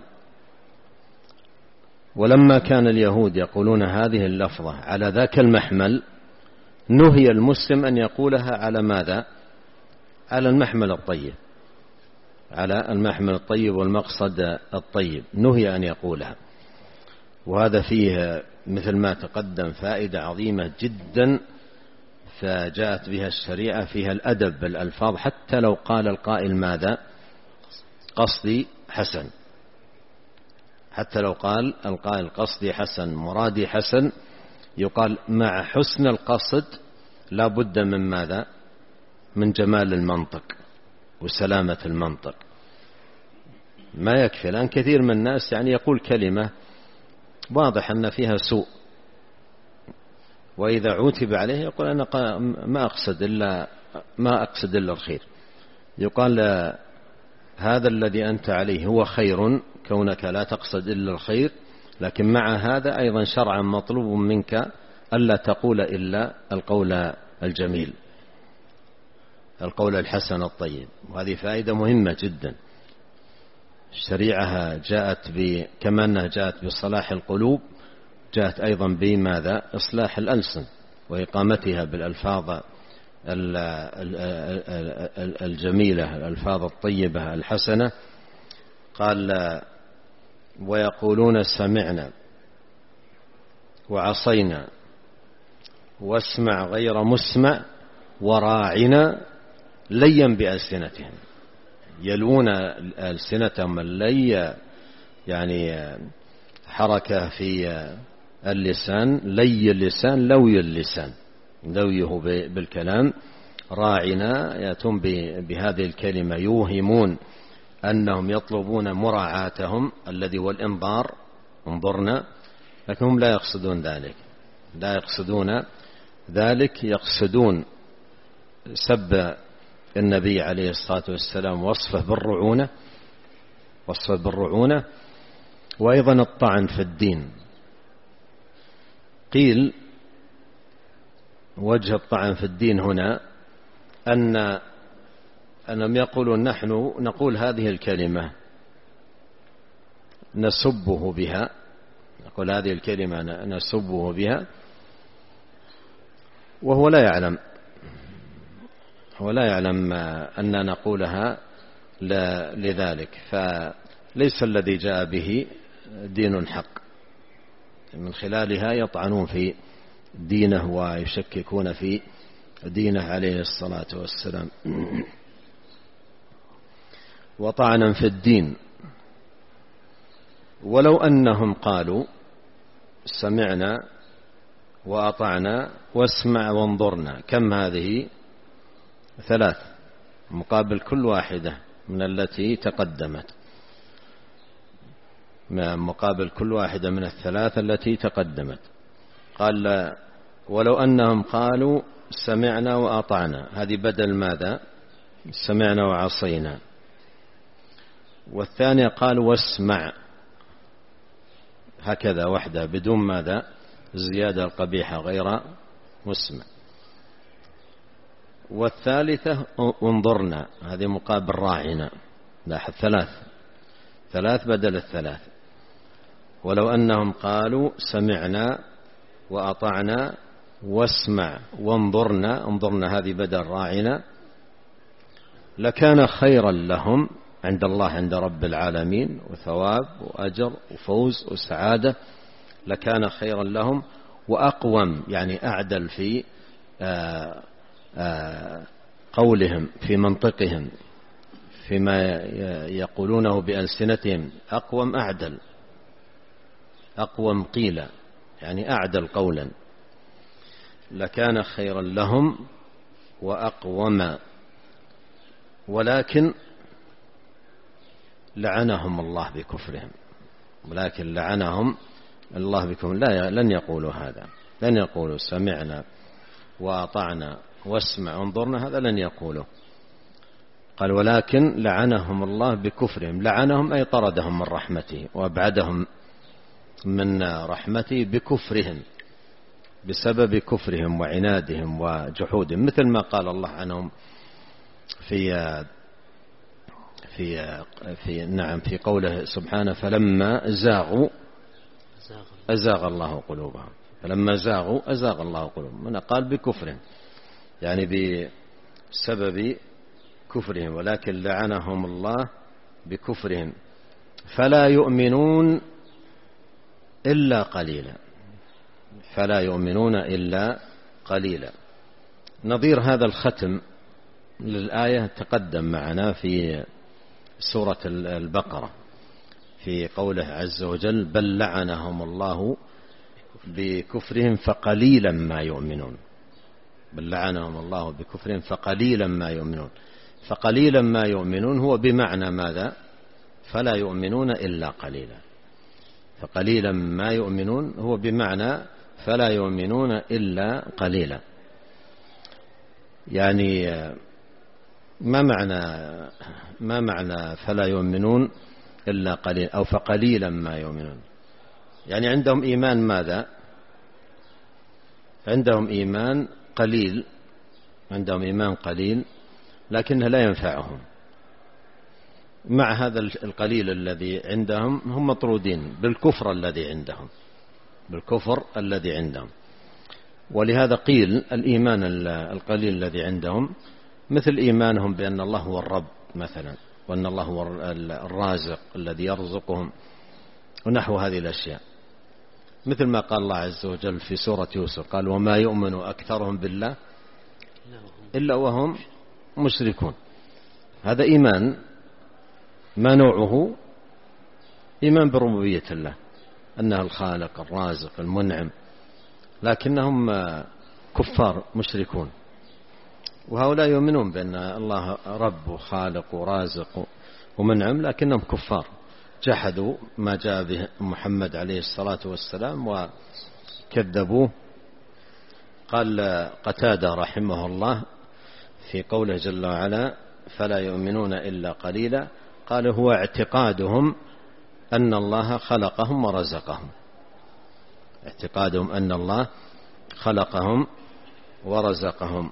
ولما كان اليهود يقولون هذه اللفظة على ذاك المحمل، نهي المسلم أن يقولها على ماذا؟ على المحمل الطيب، على المحمل الطيب والمقصد الطيب نهي أن يقولها. وهذا فيه مثل ما تقدم فائدة عظيمة جدا، فجاءت بها الشريعة فيها الأدب بالألفاظ، حتى لو قال القائل ماذا؟ قصدي حسن، حتى لو قال القائل قصدي حسن مرادي حسن، يقال مع حسن القصد لا بد من ماذا؟ من جمال المنطق وسلامة المنطق. ما يكفي، الآن كثير من الناس يعني يقول كلمة واضح أن فيها سوء، وإذا عوتب عليه يقول أنا ما أقصد إلا ما أقصد إلا الخير. يقال هذا الذي أنت عليه هو خير، كونك لا تقصد إلا الخير، لكن مع هذا أيضا شرعا مطلوب منك ألا تقول إلا القول الجميل، القول الحسن الطيب. وهذه فائدة مهمة جدا. الشريعة جاءت ب كما أنها جاءت بصلاح القلوب، جاءت أيضا بماذا؟ إصلاح الألسن وإقامتها بالألفاظ الجميلة، الألفاظ الطيبة الحسنة. قال ويقولون سمعنا وعصينا واسمع غير مسمع وراعنا ليا بألسنتهم، يلوون ألسنتهم اللي يعني حركة في اللسان، لي اللسان لوي اللسان، لويه بالكلام. راعنا يأتون بهذه الكلمة يوهمون أنهم يطلبون مراعاتهم الذي هو الإنظار، انظرنا، لكنهم لا يقصدون ذلك، لا يقصدون ذلك، يقصدون سب النبي عليه الصلاة والسلام، وصفه بالرعونة، وصفه بالرعونة، وأيضا الطعن في الدين. قيل وجه الطعن في الدين هنا أن أنهم يقولون نحن نقول هذه الكلمة نسبه بها، نقول هذه الكلمة نسبه بها وهو لا يعلم، هو لا يعلم أن نقولها لذلك، فليس الذي جاء به دين حق، من خلالها يطعنون في دينه ويشككون في دينه عليه الصلاة والسلام. وطعنا في الدين. ولو أنهم قالوا سمعنا وأطعنا واسمع وانظرنا، كم هذه؟ ثلاث مقابل كل واحدة من التي تقدمت، مقابل كل واحدة من الثلاث التي تقدمت. قال ولو أنهم قالوا سمعنا وأطعنا، هذه بدل ماذا؟ سمعنا وعصينا. والثانية قال واسمع، هكذا وحده بدون ماذا؟ الزيادة القبيحة غير مسمع. والثالثة انظرنا، هذه مقابل راعنا. لاحظ ثلاث ثلاث بدل الثلاث. ولو أنهم قالوا سمعنا وأطعنا واسمع وانظرنا، انظرنا هذه بدل راعنا، لكان خيرا لهم عند الله عند رب العالمين، وثواب وأجر وفوز وسعادة، لكان خيرا لهم وأقوم، يعني أعدل في آآ آآ قولهم، في منطقهم، فيما يقولونه بألسنتهم، أقوم أعدل، أقوم قيلا، يعني أعدل قولا، لكان خيرا لهم وأقوم. ولكن لعنهم الله بكفرهم، ولكن لعنهم الله بكفرهم، لا لن يقولوا هذا، لن يقولوا سمعنا وأطعنا واسمع وانظرنا، هذا لن يقولوا. قال ولكن لعنهم الله بكفرهم، لعنهم أي طردهم من رحمته وأبعدهم من رحمته بكفرهم، بسبب كفرهم وعنادهم وجحودهم، مثل ما قال الله عنهم في في في نعم في قوله سبحانه فلما زاغوا أزاغ الله قلوبهم، فلما زاغوا أزاغ الله قلوبهم، من قال بكفرهم يعني بسبب كفرهم، ولكن لعنهم الله بكفرهم فلا يؤمنون إلا قليلا، فلا يؤمنون إلا قليلا. نظير هذا الختم للآية تقدم معنا في سورة البقرة في قوله عز وجل بل لعنهم الله بكفرهم فقليلا ما يؤمنون، بل لعنهم الله بكفرهم فقليلا ما يؤمنون. فقليلا ما يؤمنون هو بمعنى ماذا؟ فلا يؤمنون إلا قليلا. فقليلا ما يؤمنون هو بمعنى فلا يؤمنون إلا قليلا. يعني ما معنى ما معنى فلا يؤمنون إلا قليلا أو فقليلا ما يؤمنون؟ يعني عندهم إيمان ماذا؟ عندهم إيمان قليل، عندهم إيمان قليل لكنه لا ينفعهم. مع هذا القليل الذي عندهم هم مطرودين بالكفر الذي عندهم، بالكفر الذي عندهم. ولهذا قيل الإيمان القليل الذي عندهم مثل إيمانهم بأن الله هو الرب مثلا، وأن الله هو الرازق الذي يرزقهم، ونحو هذه الأشياء، مثل ما قال الله عز وجل في سورة يوسف قال وما يؤمن أكثرهم بالله إلا وهم مشركون. هذا إيمان ما نوعه؟ إيمان بربوبية الله، أنه الخالق الرازق المنعم، لكنهم كفار مشركون. وهؤلاء يؤمنون بأن الله رب وخالق ورازق ومنعم، لكنهم كفار جحدوا ما جاء به محمد عليه الصلاة والسلام وكذبوه. قال قتادة رحمه الله في قوله جل وعلا فلا يؤمنون إلا قليلا، قال هو اعتقادهم أن الله خلقهم ورزقهم، اعتقادهم أن الله خلقهم ورزقهم.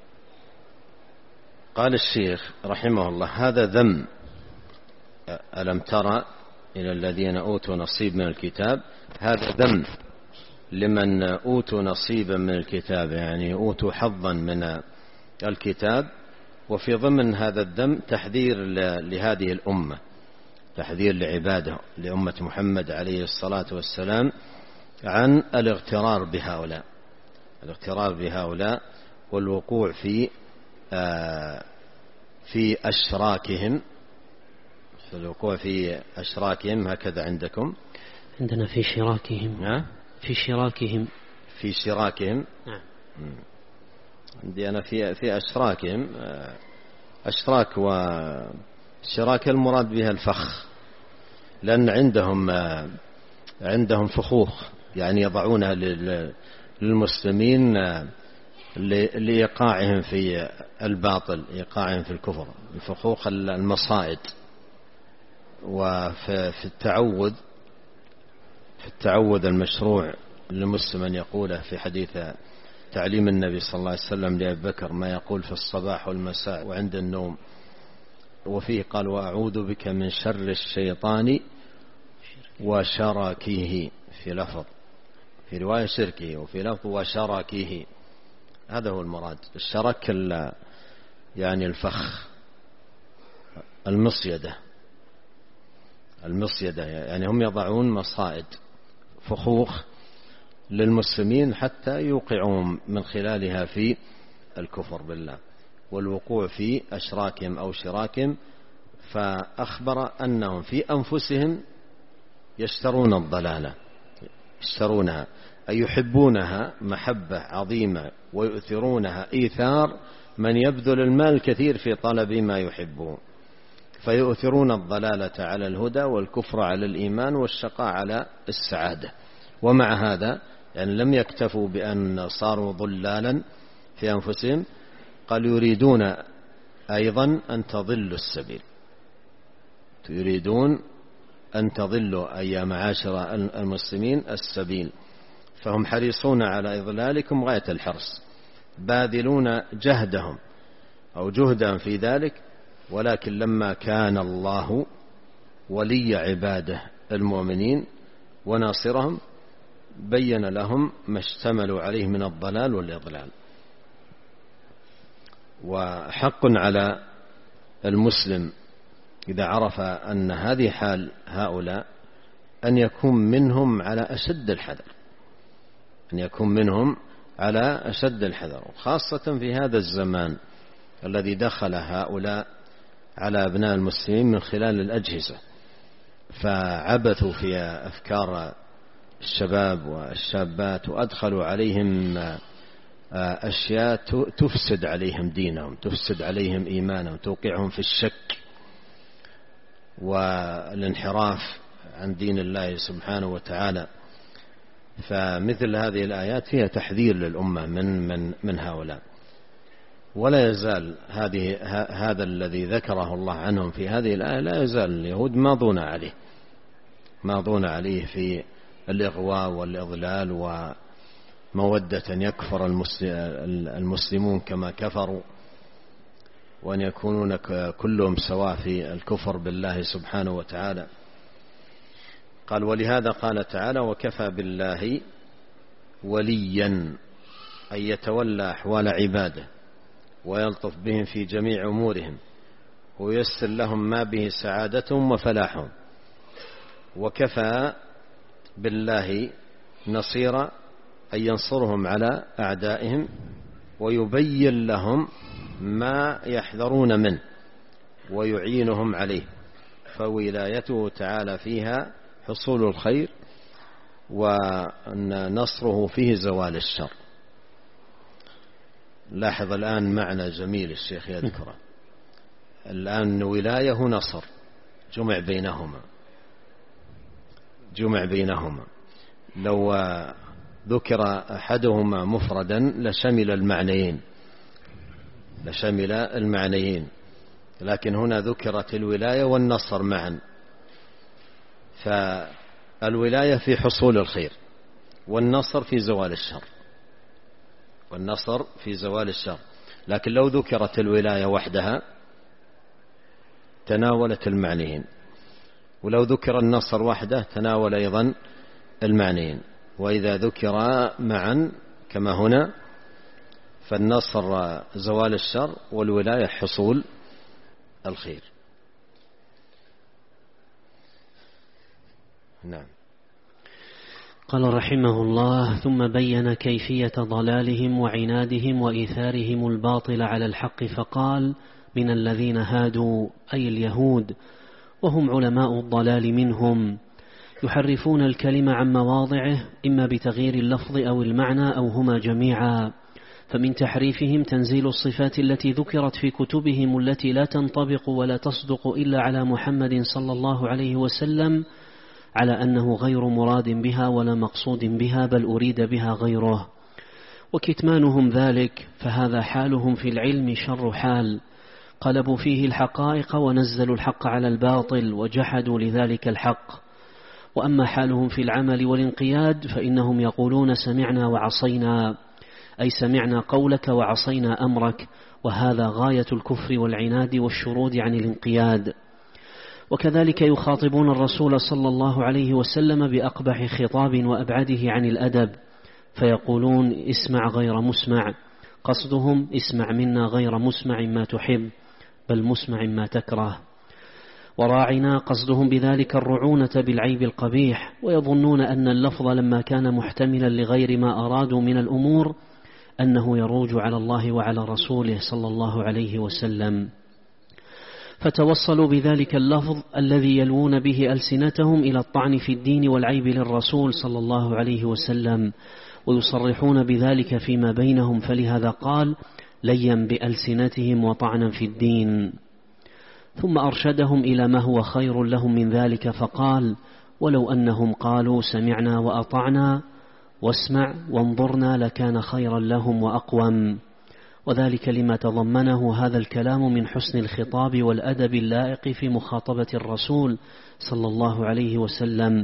قال الشيخ رحمه الله هذا ذم، ألم ترى إلى الذين أوتوا نصيب من الكتاب، هذا ذم لمن أوتوا نصيبا من الكتاب، يعني أوتوا حظا من الكتاب. وفي ضمن هذا الذم تحذير لهذه الأمة، تحذير لعباده لأمة محمد عليه الصلاة والسلام عن الاغترار بهؤلاء، الاغترار بهؤلاء والوقوع في آه في أشراكهم، الوقوع في أشراكهم. هكذا عندكم؟ عندنا في شراكهم. ها؟ في شراكهم. في شراكهم. نعم. عندي أنا في في أشراكهم أشراك وشراك المراد بها الفخ، لأن عندهم عندهم فخوخ يعني يضعونها للمسلمين لإيقاعهم في الباطل، إيقاعهم في الكفر، الفخوخ المصائد. وفي التعوذ في التعوذ المشروع للمسلم أن يقوله في حديث تعليم النبي صلى الله عليه وسلم لأبي بكر ما يقول في الصباح والمساء وعند النوم، وفيه قال: وأعوذ بك من شر الشيطان وشراكيه، في لفظ في رواية شركه، وفي لفظ وشراكيه. هذا هو المراد. الشرك يعني الفخ، المصيدة المصيدة يعني هم يضعون مصائد فخوخ للمسلمين حتى يوقعهم من خلالها في الكفر بالله والوقوع في أشراكهم أو شراكهم. فأخبر أنهم في أنفسهم يشترون الضلالة، يشترونها أي يحبونها محبة عظيمة، ويؤثرونها إيثار من يبذل المال الكثير في طلب ما يحبون، فيؤثرون الضلالة على الهدى والكفر على الإيمان والشقاء على السعادة. ومع هذا يعني لم يكتفوا بأن صاروا ضلالا في أنفسهم، قال يريدون أيضا أن تضلوا السبيل، يريدون أن تضلوا أي معاشر المسلمين السبيل، فهم حريصون على إضلالكم غاية الحرص، باذلون جهدهم أو جهدهم في ذلك. ولكن لما كان الله ولي عباده المؤمنين وناصرهم بين لهم ما اشتملوا عليه من الضلال والإضلال. وحق على المسلم إذا عرف أن هذه حال هؤلاء أن يكون منهم على أشد الحذر، أن يكون منهم على أشد الحذر، خاصة في هذا الزمان الذي دخل هؤلاء على أبناء المسلمين من خلال الأجهزة، فعبثوا في أفكار الشباب والشابات، وأدخلوا عليهم أشياء تفسد عليهم دينهم، تفسد عليهم إيمانهم، توقعهم في الشك والانحراف عن دين الله سبحانه وتعالى. فمثل هذه الآيات هي تحذير للأمة من من من هؤلاء. ولا يزال هذه هذا الذي ذكره الله عنهم في هذه الآية، لا يزال اليهود ماضون عليه ماضون عليه في الإغواء والإضلال، ومودة يكفر المسلمون كما كفروا، وأن يكونون كلهم سواء في الكفر بالله سبحانه وتعالى. قال: ولهذا قال تعالى: وكفى بالله وليا، أن يتولى أحوال عباده ويلطف بهم في جميع أمورهم وييسر لهم ما به سعادتهم وفلاحهم. وكفى بالله نصيرا، أن ينصرهم على أعدائهم ويبين لهم ما يحذرون منه ويعينهم عليه، فولايته تعالى فيها حصول الخير، ونصره فيه زوال الشر. لاحظ الآن معنى جميل الشيخ يذكره الآن: ولاية نصر، جمع بينهما جمع بينهما لو ذكر أحدهما مفردا لشمل المعنيين لشمل المعنيين لكن هنا ذكرت الولاية والنصر معا، فالولاية في حصول الخير، والنصر في زوال الشر والنصر في زوال الشر. لكن لو ذكرت الولاية وحدها تناولت المعنيين، ولو ذكر النصر وحده تناول أيضا المعنيين. وإذا ذكر معا كما هنا فالنصر زوال الشر والولاية حصول الخير. نعم. قال رحمه الله: ثم بين كيفية ضلالهم وعنادهم وإيثارهم الباطل على الحق، فقال: من الذين هادوا أي اليهود، وهم علماء الضلال منهم، يحرفون الكلم عن مواضعه إما بتغيير اللفظ أو المعنى أو هما جميعا، فمن تحريفهم تنزيل الصفات التي ذكرت في كتبهم التي لا تنطبق ولا تصدق إلا على محمد صلى الله عليه وسلم على أنه غير مراد بها ولا مقصود بها، بل أريد بها غيره. وكتمانهم ذلك فهذا حالهم في العلم شر حال، قلبوا فيه الحقائق ونزلوا الحق على الباطل وجحدوا لذلك الحق. وأما حالهم في العمل والانقياد فإنهم يقولون سمعنا وعصينا، أي سمعنا قولك وعصينا أمرك، وهذا غاية الكفر والعناد والشرود عن الانقياد. وكذلك يخاطبون الرسول صلى الله عليه وسلم بأقبح خطاب وأبعده عن الأدب، فيقولون اسمع غير مسمع، قصدهم اسمع منا غير مسمع ما تحب، بل مسمع ما تكره. وراعنا قصدهم بذلك الرعونة بالعيب القبيح، ويظنون أن اللفظ لما كان محتملا لغير ما أرادوا من الأمور أنه يروج على الله وعلى رسوله صلى الله عليه وسلم، فتوصلوا بذلك اللفظ الذي يلوون به ألسنتهم إلى الطعن في الدين والعيب للرسول صلى الله عليه وسلم، ويصرحون بذلك فيما بينهم، فلهذا قال ليا بألسنتهم وطعنا في الدين. ثم أرشدهم إلى ما هو خير لهم من ذلك فقال ولو أنهم قالوا سمعنا وأطعنا واسمع وانظرنا لكان خيرا لهم وأقوم، وذلك لما تضمنه هذا الكلام من حسن الخطاب والأدب اللائق في مخاطبة الرسول صلى الله عليه وسلم،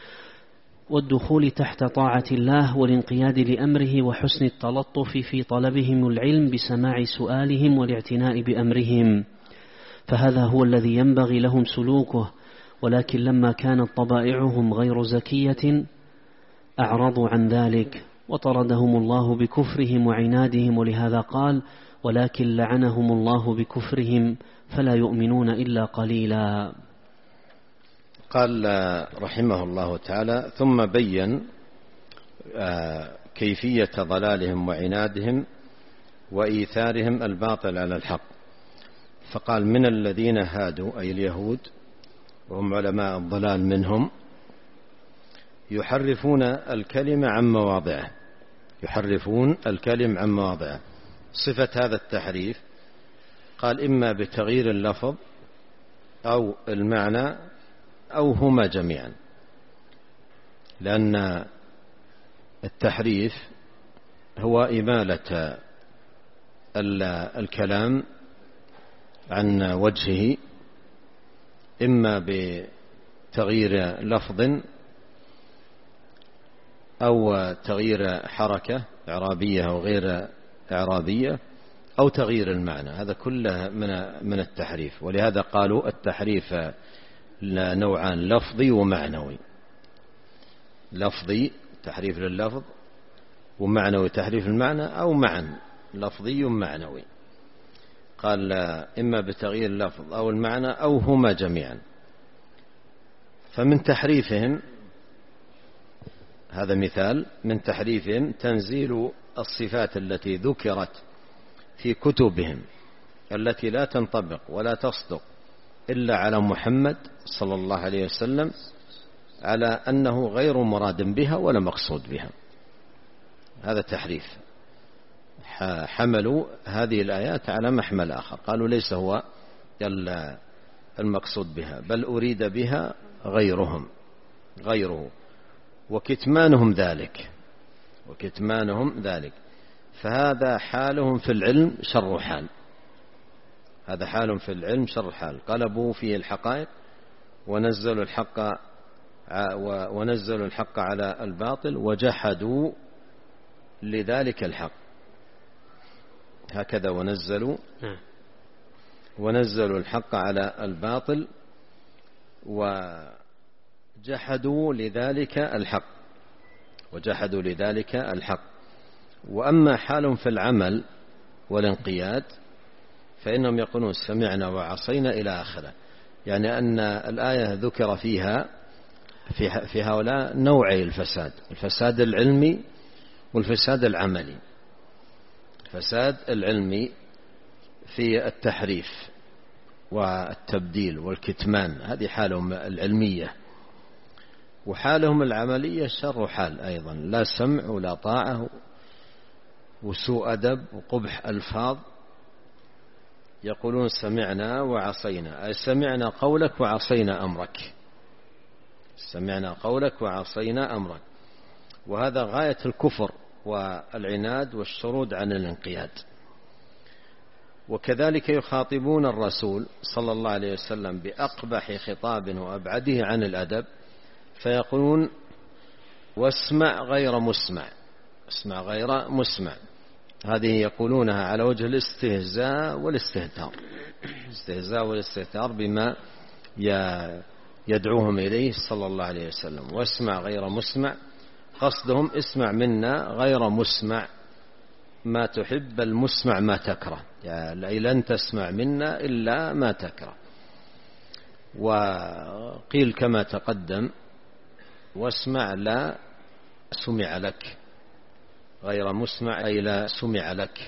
والدخول تحت طاعة الله والانقياد لأمره، وحسن التلطف في طلبهم العلم بسماع سؤالهم والاعتناء بأمرهم، فهذا هو الذي ينبغي لهم سلوكه. ولكن لما كانت طبائعهم غير زكية أعرضوا عن ذلك وطردهم الله بكفرهم وعنادهم، ولهذا قال ولكن لعنهم الله بكفرهم فلا يؤمنون إلا قليلا. قال رحمه الله تعالى ثم بين كيفية ضلالهم وعنادهم وإيثارهم الباطل على الحق، فقال من الذين هادوا أي اليهود وهم علماء الضلال منهم يحرفون الكلمة عن مواضعه، يحرفون الكلم عن مواضعه. صفة هذا التحريف قال إما بتغيير اللفظ أو المعنى أو هما جميعا، لأن التحريف هو إمالة الكلام عن وجهه، إما بتغيير لفظ أو تغيير حركة إعرابية أو غير إعرابية أو تغيير المعنى، هذا كله من من التحريف. ولهذا قالوا التحريف نوعان، لفظي ومعنوي. لفظي تحريف لللفظ، ومعنوي تحريف المعنى، أو معا لفظي ومعنوي. قال إما بتغيير اللفظ أو المعنى أو هما جميعا. فمن تحريفهم، هذا مثال من تحريفهم، تنزيل الصفات التي ذكرت في كتبهم التي لا تنطبق ولا تصدق إلا على محمد صلى الله عليه وسلم على أنه غير مراد بها ولا مقصود بها. هذا تحريف، حملوا هذه الآيات على محمل آخر، قالوا ليس هو المقصود بها بل أريد بها غيرهم غيره، وكتمانهم ذلك وكتمانهم ذلك فهذا حالهم في العلم شر حال، هذا حالهم في العلم شر حال. قلبوا فيه الحقائق ونزلوا الحق ونزلوا الحق على الباطل وجحدوا لذلك الحق. هكذا ونزلوا ونزلوا الحق على الباطل وجحدوا لذلك الحق وجحدوا لذلك الحق. وأما حالهم في العمل والانقياد فإنهم يقولون سمعنا وعصينا إلى آخره، يعني أن الآية ذكر فيها في في هؤلاء نوعي الفساد، الفساد العلمي والفساد العملي. الفساد العلمي في التحريف والتبديل والكتمان، هذه حالهم العلمية، وحالهم العملية شر حال أيضا، لا سمع ولا طاعة وسوء أدب وقبح ألفاظ، يقولون سمعنا وعصينا، أي سمعنا قولك وعصينا أمرك، سمعنا قولك وعصينا أمرك. وهذا غاية الكفر والعناد والشرود عن الانقياد. وكذلك يخاطبون الرسول صلى الله عليه وسلم بأقبح خطاب وأبعده عن الأدب، فيقولون واسمع غير مسمع، اسمع غير مسمع. هذه يقولونها على وجه الاستهزاء والاستهتار، الاستهزاء والاستهتار بما يدعوهم إليه صلى الله عليه وسلم. واسمع غير مسمع، قصدهم اسمع منا غير مسمع ما تحب، المسمع ما تكره، يعني لن تسمع منا إلا ما تكره. وقيل كما تقدم واسمع لا سمع لك، غير مسمع أي لا سمع لك.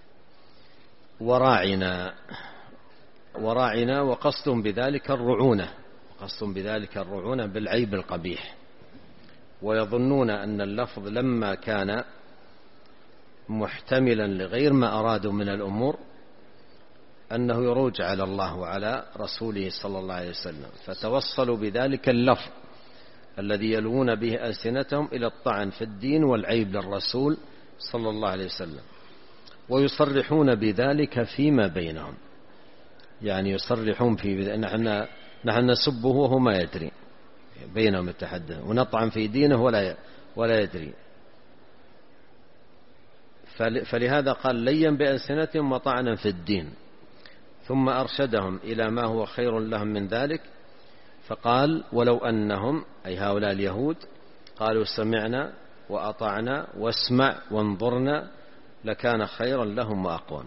وراعنا، وراعنا وقصدهم بذلك الرعونة، قصدهم بذلك الرعونة بالعيب القبيح. ويظنون أن اللفظ لما كان محتملا لغير ما أرادوا من الأمور أنه يروج على الله وعلى رسوله صلى الله عليه وسلم، فتوصلوا بذلك اللفظ الذي يلوون به ألسنتهم إلى الطعن في الدين والعيب للرسول صلى الله عليه وسلم. ويصرحون بذلك فيما بينهم، يعني يصرحون في نحن نحن نسبه وهو ما يدري، بينهم يتحدث، ونطعن في دينه ولا ولا يدري. فلهذا قال لين بألسنتهم وطعنا في الدين، ثم أرشدهم إلى ما هو خير لهم من ذلك، فقال ولو أنهم أي هؤلاء اليهود قالوا سمعنا وأطعنا واسمع وانظرنا لكان خيرا لهم وأقوم.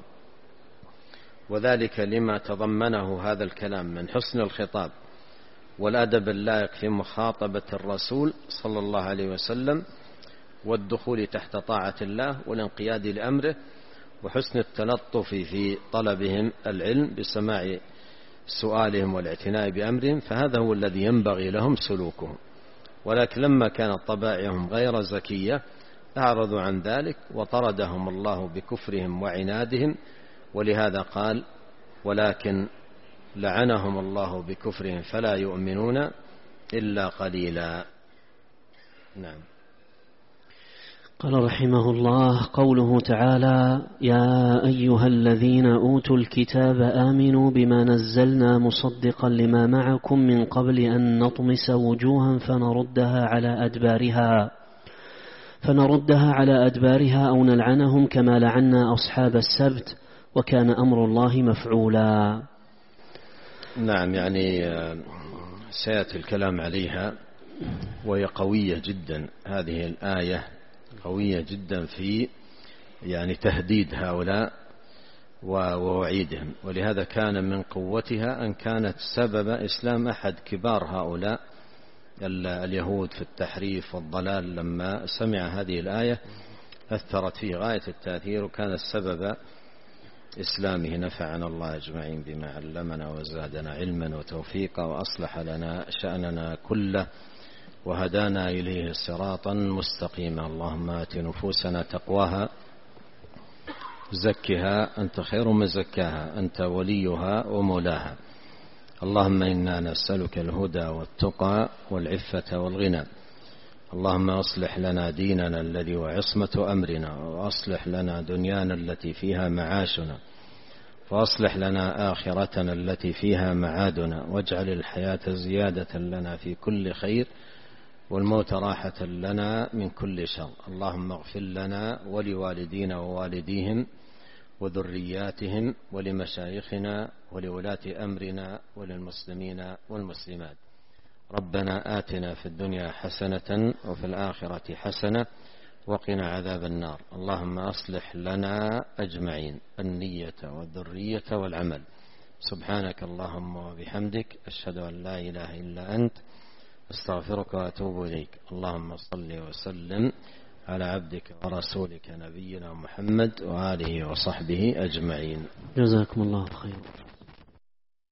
وذلك لما تضمنه هذا الكلام من حسن الخطاب والأدب اللائق في مخاطبة الرسول صلى الله عليه وسلم، والدخول تحت طاعة الله والانقياد لأمره، وحسن التلطف في طلبهم العلم بسماع سؤالهم والاعتناء بأمرهم، فهذا هو الذي ينبغي لهم سلوكهم. ولكن لما كانت طبائعهم غير زكية أعرضوا عن ذلك وطردهم الله بكفرهم وعنادهم. ولهذا قال ولكن لعنهم الله بكفرهم فلا يؤمنون إلا قليلا. نعم. قال رحمه الله قوله تعالى يا أيها الذين أوتوا الكتاب آمنوا بما نزلنا مصدقا لما معكم من قبل أن نطمس وجوها فنردها على أدبارها فنردها على أدبارها أو نلعنهم كما لعنا أصحاب السبت وكان أمر الله مفعولا. نعم، يعني سيأتي الكلام عليها، وهي قوية جدا. هذه الآية قوية جدا في يعني تهديد هؤلاء ووعيدهم، ولهذا كان من قوتها أن كانت سبب إسلام أحد كبار هؤلاء اليهود في التحريف والضلال. لما سمع هذه الآية أثرت فيه غاية التأثير، وكان السبب إسلامه. نفعنا الله أجمعين بما علمنا وزادنا علما وتوفيقا وأصلح لنا شأننا كله وهدانا إليه صراطا مستقيما. اللهم آت نفوسنا تقواها زكها أنت خير من زكاها أنت وليها ومولاها. اللهم إنا نسألك الهدى والتقى والعفة والغنى. اللهم أصلح لنا ديننا الذي هو عصمة أمرنا، وأصلح لنا دنيانا التي فيها معاشنا، وأصلح لنا آخرتنا التي فيها معادنا، واجعل الحياة زيادة لنا في كل خير والموت راحة لنا من كل شر. اللهم اغفر لنا ولوالدينا ووالديهم وذرياتهم ولمشايخنا ولولاة أمرنا وللمسلمين والمسلمات. ربنا آتنا في الدنيا حسنة وفي الآخرة حسنة وقنا عذاب النار. اللهم أصلح لنا أجمعين النية والذرية والعمل. سبحانك اللهم وبحمدك أشهد أن لا إله إلا أنت استغفرك وأتوب إليك. اللهم صل وسلم على عبدك ورسولك نبينا محمد وآله وصحبه أجمعين. جزاكم الله خير.